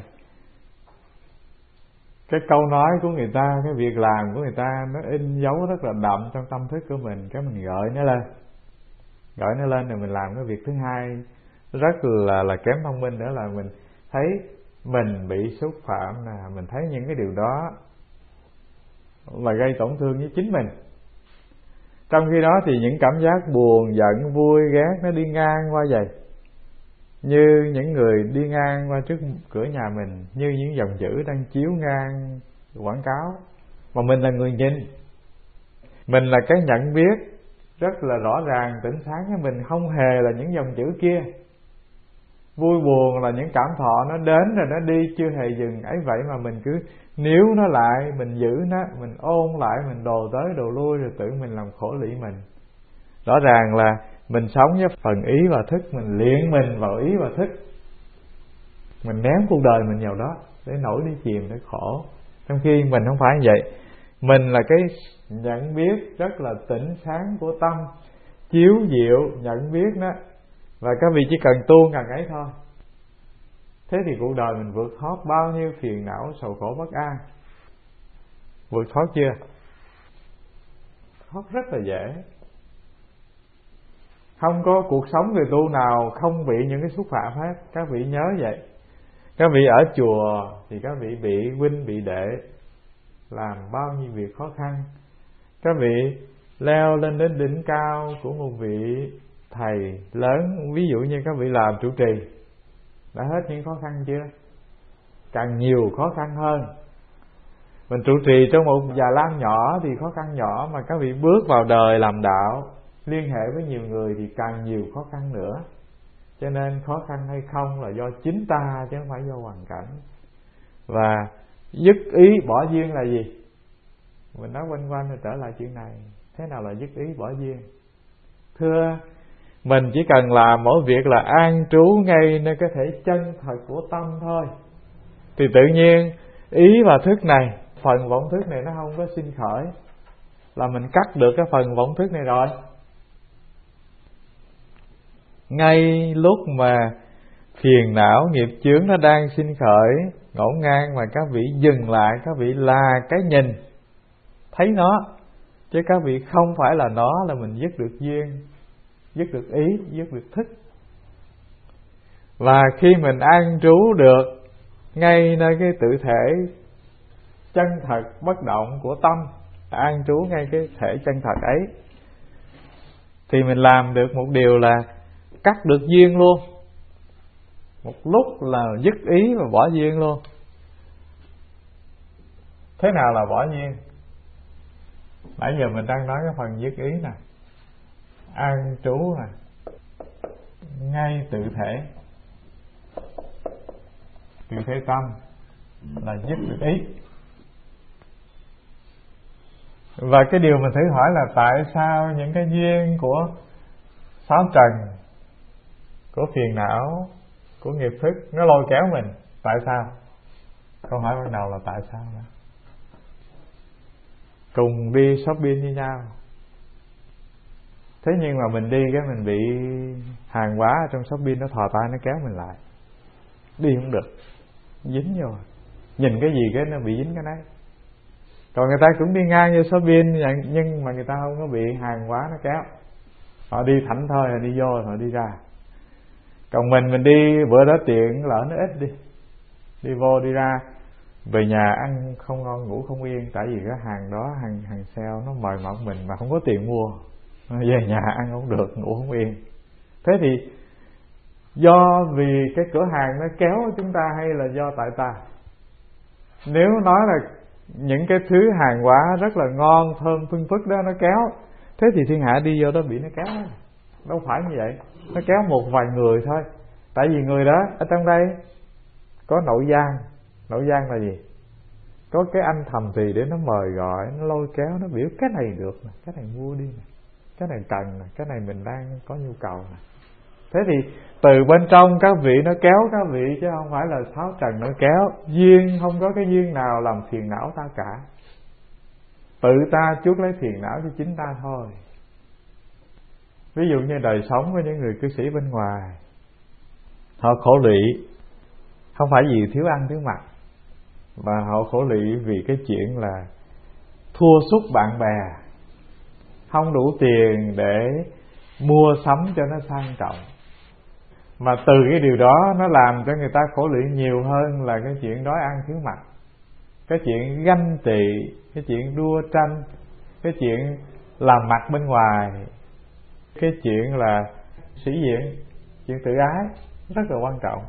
cái câu nói của người ta, cái việc làm của người ta nó in dấu rất là đậm trong tâm thức của mình. Cái mình gợi nó lên, gợi nó lên rồi mình làm cái việc thứ hai rất là là kém thông minh nữa, là mình thấy mình bị xúc phạm nè, mình thấy những cái điều đó là gây tổn thương với chính mình. Trong khi đó thì những cảm giác buồn, giận, vui, ghét nó đi ngang qua vậy, như những người đi ngang qua trước cửa nhà mình, như những dòng chữ đang chiếu ngang quảng cáo, mà mình là người nhìn. Mình là cái nhận biết rất là rõ ràng, tỉnh sáng với mình, không hề là những dòng chữ kia. Vui buồn là những cảm thọ nó đến rồi nó đi, chưa hề dừng. Ấy vậy mà mình cứ níu nó lại, mình giữ nó, mình ôn lại, mình đồ tới đồ lui, rồi tự mình làm khổ lụy mình. Rõ ràng là mình sống với phần ý và thức, mình luyện mình vào ý và thức, mình ném cuộc đời mình vào đó để nổi đi chìm, để khổ. Trong khi mình không phải như vậy. Mình là cái nhận biết rất là tỉnh sáng của tâm, chiếu diệu nhận biết đó. Và các vị chỉ cần tu ngần ấy thôi, thế thì cuộc đời mình vượt thoát bao nhiêu phiền não, sầu khổ, bất an. Vượt thoát chưa? Thoát rất là dễ. Không có cuộc sống người tu nào không bị những cái xúc phạm hết. Các vị nhớ vậy. Các vị ở chùa thì các vị bị huynh bị đệ làm bao nhiêu việc khó khăn. Các vị leo lên đến đỉnh cao của một vị thầy lớn, ví dụ như các vị làm trụ trì, đã hết những khó khăn chưa? Càng nhiều khó khăn hơn. Mình trụ trì trong một Già Lam nhỏ thì khó khăn nhỏ, mà các vị bước vào đời làm đạo, liên hệ với nhiều người thì càng nhiều khó khăn nữa. Cho nên khó khăn hay không là do chính ta chứ không phải do hoàn cảnh. Và dứt ý bỏ duyên là gì? Mình nói quanh quanh rồi trở lại chuyện này. Thế nào là dứt ý bỏ duyên? Thưa, mình chỉ cần làm mỗi việc là an trú ngay nơi cái thể chân thật của tâm thôi, thì tự nhiên ý và thức này, phần vọng thức này nó không có sinh khởi, là mình cắt được cái phần vọng thức này rồi. Ngay lúc mà phiền não nghiệp chướng nó đang sinh khởi ngổn ngang, mà các vị dừng lại, các vị là cái nhìn thấy nó, chứ các vị không phải là nó, là mình dứt được duyên, dứt được ý, dứt được thức. Và khi mình an trú được ngay nơi cái tự thể chân thật bất động của tâm, an trú ngay cái thể chân thật ấy, thì mình làm được một điều là cắt được duyên luôn. Một lúc là dứt ý và bỏ duyên luôn. Thế nào là bỏ duyên? Nãy giờ mình đang nói cái phần dứt ý nè, an trú nè, ngay tự thể, tự thể tâm là dứt được ý. Và cái điều mình thử hỏi là tại sao những cái duyên của sáu trần, của phiền não, của nghiệp thức nó lôi kéo mình? Tại sao? Câu hỏi ban đầu là tại sao đó? Cùng đi shopping với nhau, thế nhưng mà mình đi cái mình bị hàng hóa ở trong shopping nó thò tay nó kéo mình lại, đi không được, dính vô, nhìn cái gì cái nó bị dính cái đấy. Còn người ta cũng đi ngang vô shopping nhưng mà người ta không có bị hàng hóa nó kéo, họ đi thảnh thơi, họ đi vô họ đi ra. Còn mình mình đi bữa đó tiện lỡ nó ít đi, đi vô đi ra, về nhà ăn không ngon ngủ không yên, tại vì cái hàng đó hàng hàng sale nó mời mọc mình mà không có tiền mua, về nhà ăn không được ngủ không yên. Thế thì do vì cái cửa hàng nó kéo chúng ta hay là do tại ta? Nếu nói là những cái thứ hàng hóa rất là ngon thơm phương phức đó nó kéo, thế thì thiên hạ đi vô đó bị nó kéo, đâu phải như vậy. Nó kéo một vài người thôi, tại vì người đó ở trong đây có nội gian. Nội gian là gì? Có cái anh thầm thì để nó mời gọi, nó lôi kéo, nó biểu cái này được nè, cái này mua đi nè, cái này cần nè, cái này mình đang có nhu cầu nè. Thế thì từ bên trong các vị nó kéo các vị, chứ không phải là sáu trần nó kéo. Duyên không có cái duyên nào làm phiền não ta cả, tự ta chuốc lấy phiền não cho chính ta thôi. Ví dụ như đời sống của những người cư sĩ bên ngoài, họ khổ lụy không phải vì thiếu ăn thiếu mặc, mà họ khổ lụy vì cái chuyện là thua sút bạn bè, không đủ tiền để mua sắm cho nó sang trọng. Mà từ cái điều đó nó làm cho người ta khổ lụy nhiều hơn là cái chuyện đói ăn thiếu mặc, cái chuyện ganh tị, cái chuyện đua tranh, cái chuyện làm mặt bên ngoài, cái chuyện là sĩ diện, chuyện tự ái rất là quan trọng.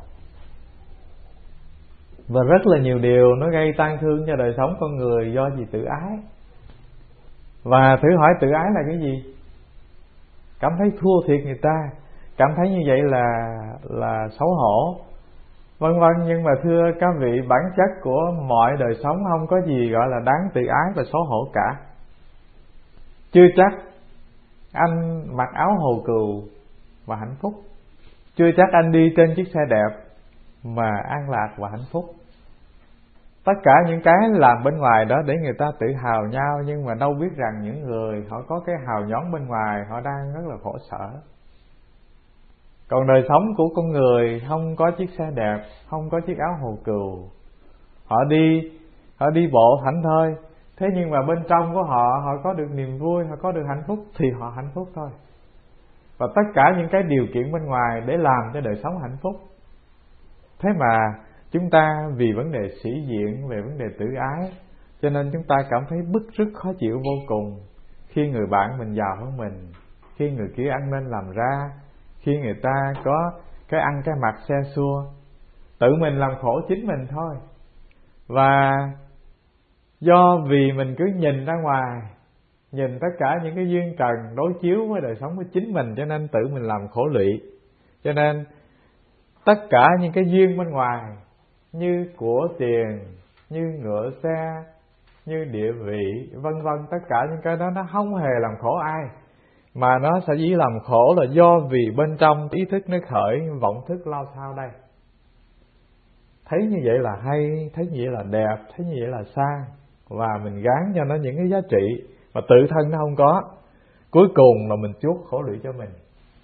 Và rất là nhiều điều nó gây tang thương cho đời sống con người do gì? Tự ái. Và thử hỏi tự ái là cái gì? Cảm thấy thua thiệt người ta, cảm thấy như vậy là là xấu hổ, vân vân. Nhưng mà thưa các vị, bản chất của mọi đời sống không có gì gọi là đáng tự ái và xấu hổ cả. Chưa chắc anh mặc áo hồ cừu và hạnh phúc, chưa chắc anh đi trên chiếc xe đẹp mà an lạc và hạnh phúc. Tất cả những cái làm bên ngoài đó để người ta tự hào nhau, nhưng mà đâu biết rằng những người họ có cái hào nhoáng bên ngoài họ đang rất là khổ sở. Còn đời sống của con người không có chiếc xe đẹp, không có chiếc áo hồ cừu, họ đi họ đi bộ thảnh thơi, thế nhưng mà bên trong của họ họ có được niềm vui, họ có được hạnh phúc thì họ hạnh phúc thôi. Và tất cả những cái điều kiện bên ngoài để làm cho đời sống hạnh phúc. Thế mà chúng ta vì vấn đề sĩ diện, về vấn đề tự ái, cho nên chúng ta cảm thấy bức rứt khó chịu vô cùng khi người bạn mình giàu hơn mình, khi người kia ăn nên làm ra, khi người ta có cái ăn cái mặc xe xua. Tự mình làm khổ chính mình thôi. Và do vì mình cứ nhìn ra ngoài, nhìn tất cả những cái duyên trần đối chiếu với đời sống của chính mình, cho nên tự mình làm khổ lụy. Cho nên tất cả những cái duyên bên ngoài như của tiền, như ngựa xe, như địa vị, vân vân, tất cả những cái đó nó không hề làm khổ ai, mà nó sẽ chỉ làm khổ là do vì bên trong ý thức nó khởi vọng thức lao sao đây. Thấy như vậy là hay, thấy như vậy là đẹp, thấy như vậy là sang, và mình gán cho nó những cái giá trị mà tự thân nó không có, cuối cùng là mình chuốc khổ lụy cho mình.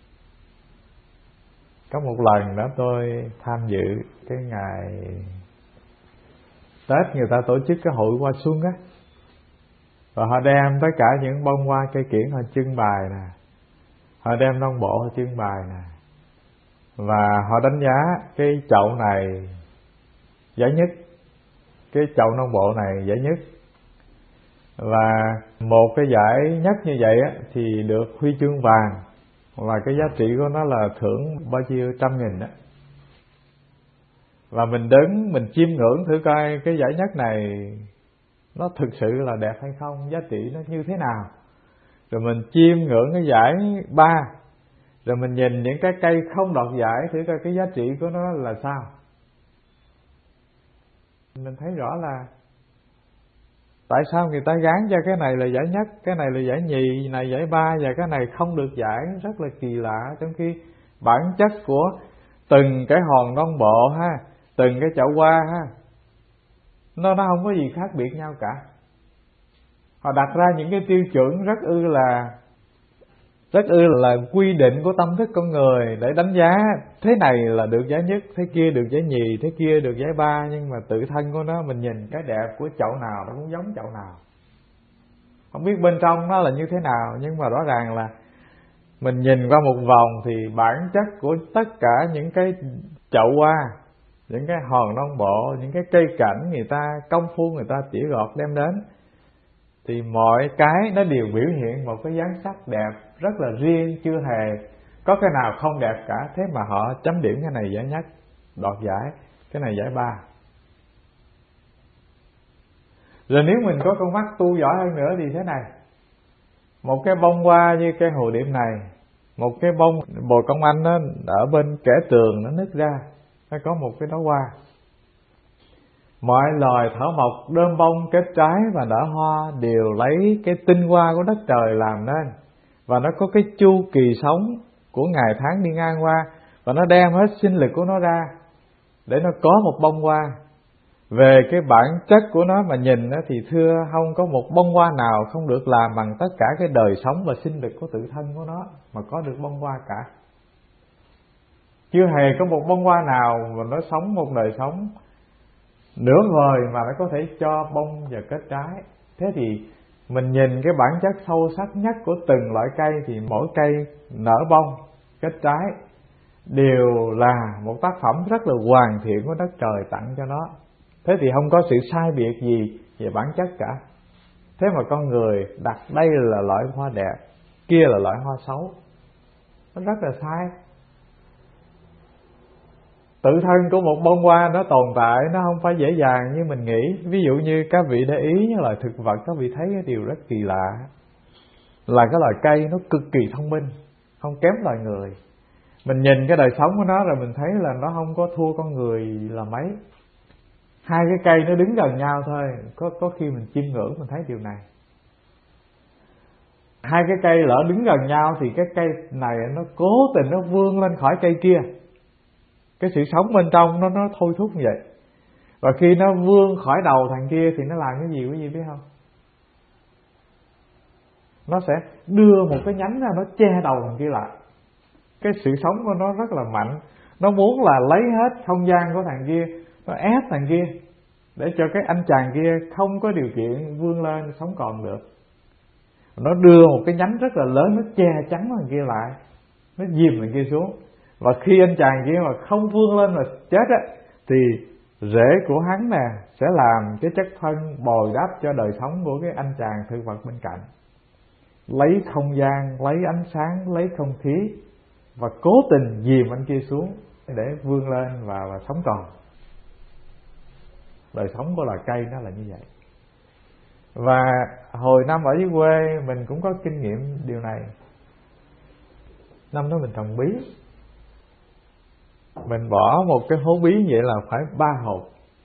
Có một lần đó tôi tham dự cái ngày Tết, người ta tổ chức cái hội hoa xuân á, và họ đem tất cả những bông hoa cây kiển họ trưng bày nè, họ đem nông bộ họ trưng bày nè, và họ đánh giá cái chậu này giải nhất, cái chậu nông bộ này giải nhất, và một cái giải nhất như vậy á thì được huy chương vàng, và cái giá trị của nó là thưởng bao nhiêu trăm nghìn đó. Và mình đứng mình chiêm ngưỡng thử coi cái giải nhất này nó thực sự là đẹp hay không, giá trị nó như thế nào. Rồi mình chiêm ngưỡng cái giải ba, rồi mình nhìn những cái cây không đoạt giải, thử coi cái giá trị của nó là sao. Mình thấy rõ là tại sao người ta gán cho cái này là giải nhất, cái này là giải nhì, này giải ba, và cái này không được giải, rất là kỳ lạ. Trong khi bản chất của từng cái hòn non bộ ha, từng cái chậu hoa ha, nó nó không có gì khác biệt nhau cả. Họ đặt ra những cái tiêu chuẩn rất ư là rất ư là quy định của tâm thức con người để đánh giá thế này là được giải nhất, thế kia được giải nhì, thế kia được giải ba. Nhưng mà tự thân của nó, mình nhìn cái đẹp của chậu nào nó cũng giống chậu nào, không biết bên trong nó là như thế nào. Nhưng mà rõ ràng là mình nhìn qua một vòng thì bản chất của tất cả những cái chậu hoa, những cái hòn non bộ, những cái cây cảnh người ta công phu người ta tỉa gọt đem đến, thì mọi cái nó đều biểu hiện một cái dáng sắc đẹp rất là riêng, chưa hề có cái nào không đẹp cả. Thế mà họ chấm điểm cái này giải nhất, đoạt giải, cái này giải ba. Rồi nếu mình có con mắt tu giỏi hơn nữa thì thế này, một cái bông hoa như cái hồ điệp này, một cái bông bồ công anh nó ở bên kẽ tường nó nứt ra, nó có một cái đóa hoa. Mọi loài thảo mộc đơm bông kết trái và nở hoa đều lấy cái tinh hoa của đất trời làm nên, và nó có cái chu kỳ sống của ngày tháng đi ngang qua, và nó đem hết sinh lực của nó ra để nó có một bông hoa. Về cái bản chất của nó mà nhìn thì thưa không có một bông hoa nào không được làm bằng tất cả cái đời sống và sinh lực của tự thân của nó mà có được bông hoa cả. Chưa hề có một bông hoa nào mà nó sống một đời sống nửa vời mà nó có thể cho bông và kết trái. Thế thì mình nhìn cái bản chất sâu sắc nhất của từng loại cây thì mỗi cây nở bông kết trái đều là một tác phẩm rất là hoàn thiện của đất trời tặng cho nó. Thế thì không có sự sai biệt gì về bản chất cả. Thế mà con người đặt đây là loại hoa đẹp, kia là loại hoa xấu, nó rất là sai. Tự thân của một bông hoa nó tồn tại nó không phải dễ dàng như mình nghĩ. Ví dụ như các vị để ý như loài thực vật, các vị thấy cái điều rất kỳ lạ là cái loài cây nó cực kỳ thông minh, không kém loài người. Mình nhìn cái đời sống của nó rồi mình thấy là nó không có thua con người là mấy. Hai cái cây nó đứng gần nhau thôi, có có khi mình chiêm ngưỡng mình thấy điều này. Hai cái cây lỡ đứng gần nhau thì cái cây này nó cố tình nó vươn lên khỏi cây kia. Cái sự sống bên trong nó nó thôi thúc như vậy. Và khi nó vươn khỏi đầu thằng kia thì nó làm cái gì quý vị biết không? Nó sẽ đưa một cái nhánh ra, nó che đầu thằng kia lại. Cái sự sống của nó rất là mạnh. Nó muốn là lấy hết không gian của thằng kia, nó ép thằng kia để cho cái anh chàng kia không có điều kiện vươn lên sống còn được. Nó đưa một cái nhánh rất là lớn, nó che chắn thằng kia lại, nó dìm thằng kia xuống. Và khi anh chàng kia mà không vươn lên mà chết á, thì rễ của hắn nè sẽ làm cái chất phân bồi đắp cho đời sống của cái anh chàng thực vật bên cạnh, lấy không gian, lấy ánh sáng, lấy không khí, và cố tình dìm anh kia xuống để vươn lên và, và sống còn. Đời sống của loài cây nó là như vậy. Và hồi năm ở dưới quê mình cũng có kinh nghiệm điều này. Năm đó mình trồng bí, mình bỏ một cái hố bí vậy là phải ba hộp.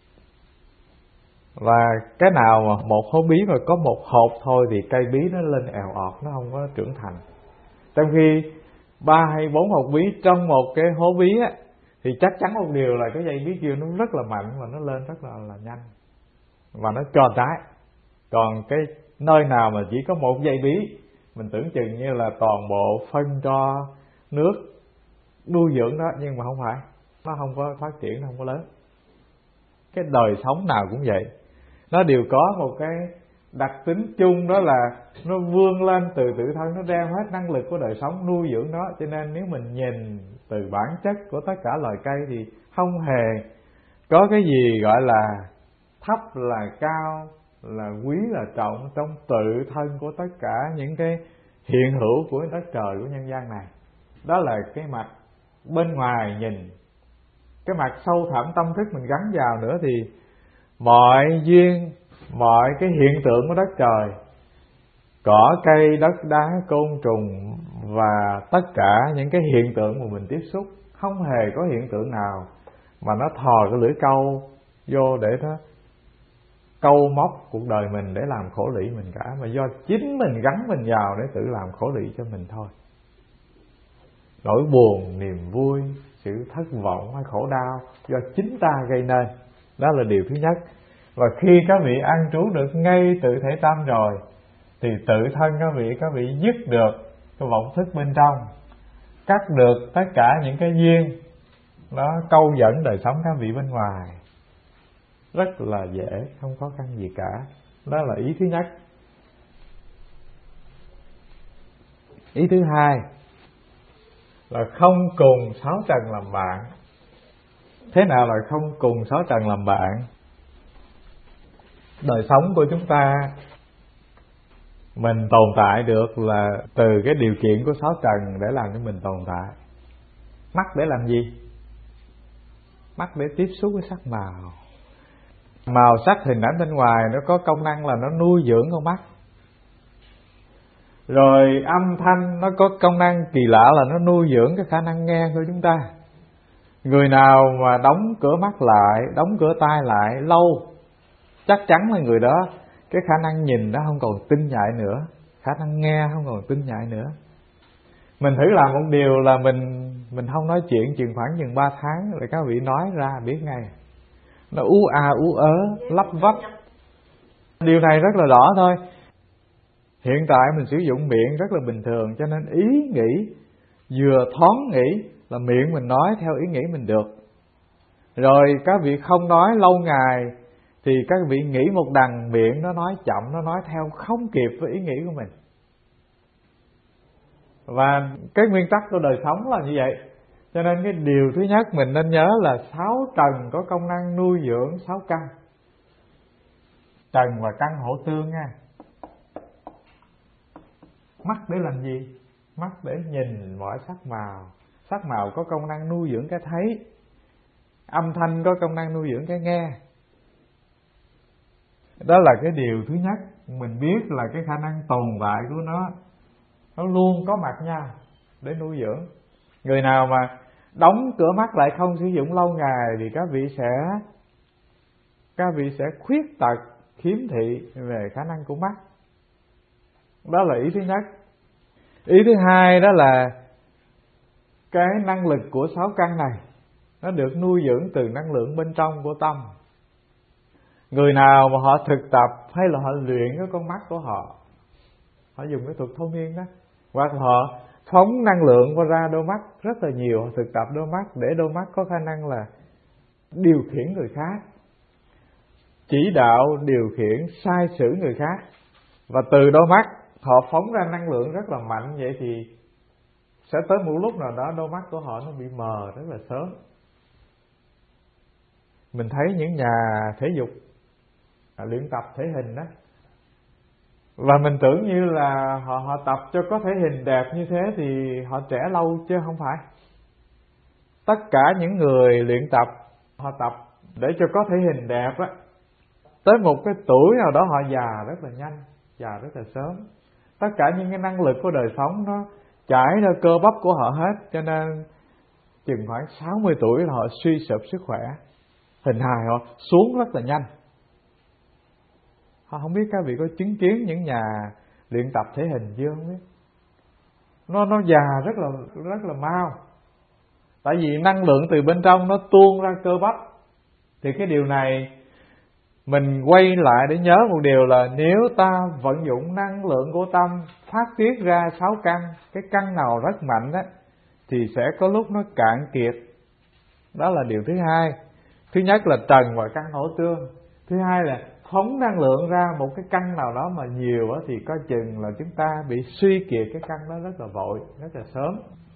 Và cái nào mà một hố bí mà có một hộp thôi thì cây bí nó lên èo ọt, nó không có trưởng thành. Trong khi ba hay bốn hộp bí trong một cái hố bí á, thì chắc chắn một điều là cái dây bí kia nó rất là mạnh và nó lên rất là, là nhanh và nó cho trái. Còn cái nơi nào mà chỉ có một dây bí, mình tưởng chừng như là toàn bộ phân cho nước nuôi dưỡng đó, nhưng mà không phải, nó không có phát triển, nó không có lớn. Cái đời sống nào cũng vậy, nó đều có một cái đặc tính chung, đó là nó vươn lên từ tự thân, nó đem hết năng lực của đời sống nuôi dưỡng nó. Cho nên nếu mình nhìn từ bản chất của tất cả loài cây thì không hề có cái gì gọi là thấp là cao, là quý là trọng trong tự thân của tất cả những cái hiện hữu của đất trời, của nhân gian này. Đó là cái mặt bên ngoài nhìn. Cái mặt sâu thẳm tâm thức mình gắn vào nữa thì mọi duyên mọi cái hiện tượng của đất trời, cỏ cây đất đá côn trùng và tất cả những cái hiện tượng mà mình tiếp xúc, không hề có hiện tượng nào mà nó thò cái lưỡi câu vô để nó câu móc cuộc đời mình để làm khổ lụy mình cả, mà do chính mình gắn mình vào để tự làm khổ lụy cho mình thôi. Nỗi buồn, niềm vui, sự thất vọng hay khổ đau do chính ta gây nên. Đó là điều thứ nhất. Và khi các vị an trú được ngay tự thể tâm rồi thì tự thân các vị các vị dứt được cái vọng thức bên trong, cắt được tất cả những cái duyên nó câu dẫn đời sống các vị bên ngoài, rất là dễ, không khó khăn gì cả. Đó là ý thứ nhất. Ý thứ hai là không cùng sáu trần làm bạn. Thế nào là không cùng sáu trần làm bạn? Đời sống của chúng ta mình tồn tại được là từ cái điều kiện của sáu trần để làm cho mình tồn tại. Mắt để làm gì? Mắt để tiếp xúc với sắc màu. Màu sắc hình ảnh bên ngoài nó có công năng là nó nuôi dưỡng con mắt. Rồi âm thanh nó có công năng kỳ lạ là nó nuôi dưỡng cái khả năng nghe của chúng ta. Người nào mà đóng cửa mắt lại, đóng cửa tai lại lâu, chắc chắn là người đó cái khả năng nhìn nó không còn tinh nhạy nữa, khả năng nghe không còn tinh nhạy nữa. Mình thử làm một điều là mình mình không nói chuyện chừng khoảng chừng ba tháng rồi các vị nói ra biết ngay. Nó ú a ú ớ, lắp vấp. Điều này rất là rõ thôi. Hiện tại mình sử dụng miệng rất là bình thường, cho nên ý nghĩ vừa thoáng nghĩ là miệng mình nói theo ý nghĩ mình được. Rồi các vị không nói lâu ngày thì các vị nghĩ một đằng, miệng nó nói chậm, nó nói theo không kịp với ý nghĩ của mình. Và cái nguyên tắc của đời sống là như vậy. Cho nên cái điều thứ nhất mình nên nhớ là sáu trần có công năng nuôi dưỡng sáu căn. Trần và căn hỗ tương nha. Mắt để làm gì? Mắt để nhìn mọi sắc màu. Sắc màu có công năng nuôi dưỡng cái thấy. Âm thanh có công năng nuôi dưỡng cái nghe. Đó là cái điều thứ nhất. Mình biết là cái khả năng tồn tại của nó, nó luôn có mặt nhau để nuôi dưỡng. Người nào mà đóng cửa mắt lại không sử dụng lâu ngày thì các vị sẽ các vị sẽ khuyết tật, khiếm thị về khả năng của mắt. Đó là ý thứ nhất. Ý thứ hai đó là cái năng lực của sáu căn này nó được nuôi dưỡng từ năng lượng bên trong của tâm. Người nào mà họ thực tập hay là họ luyện cái con mắt của họ, họ dùng cái thuật thôi miên đó, hoặc họ phóng năng lượng qua ra đôi mắt rất là nhiều, họ thực tập đôi mắt để đôi mắt có khả năng là điều khiển người khác, chỉ đạo điều khiển sai sử người khác. Và từ đôi mắt họ phóng ra năng lượng rất là mạnh, vậy thì sẽ tới một lúc nào đó đôi mắt của họ nó bị mờ rất là sớm. Mình thấy những nhà thể dục luyện tập thể hình đó, và mình tưởng như là họ họ tập cho có thể hình đẹp như thế thì họ trẻ lâu, chứ không phải. Tất cả những người luyện tập, họ tập để cho có thể hình đẹp á, tới một cái tuổi nào đó họ già rất là nhanh, già rất là sớm. Tất cả những cái năng lực của đời sống nó chảy ra cơ bắp của họ hết, cho nên chừng khoảng sáu mươi tuổi là họ suy sụp sức khỏe, hình hài họ xuống rất là nhanh. Họ không biết các vị có chứng kiến những nhà luyện tập thể hình chưa, không biết. Nó nó già rất là rất là mau. Tại vì năng lượng từ bên trong nó tuôn ra cơ bắp. Thì cái điều này mình quay lại để nhớ một điều là nếu ta vận dụng năng lượng của tâm phát tiết ra sáu căn, cái căn nào rất mạnh á, thì sẽ có lúc nó cạn kiệt. Đó là điều thứ hai. Thứ nhất là trần và căn hỗ tương. Thứ hai là phóng năng lượng ra một cái căn nào đó mà nhiều á, thì coi chừng là chúng ta bị suy kiệt cái căn đó rất là vội, rất là sớm.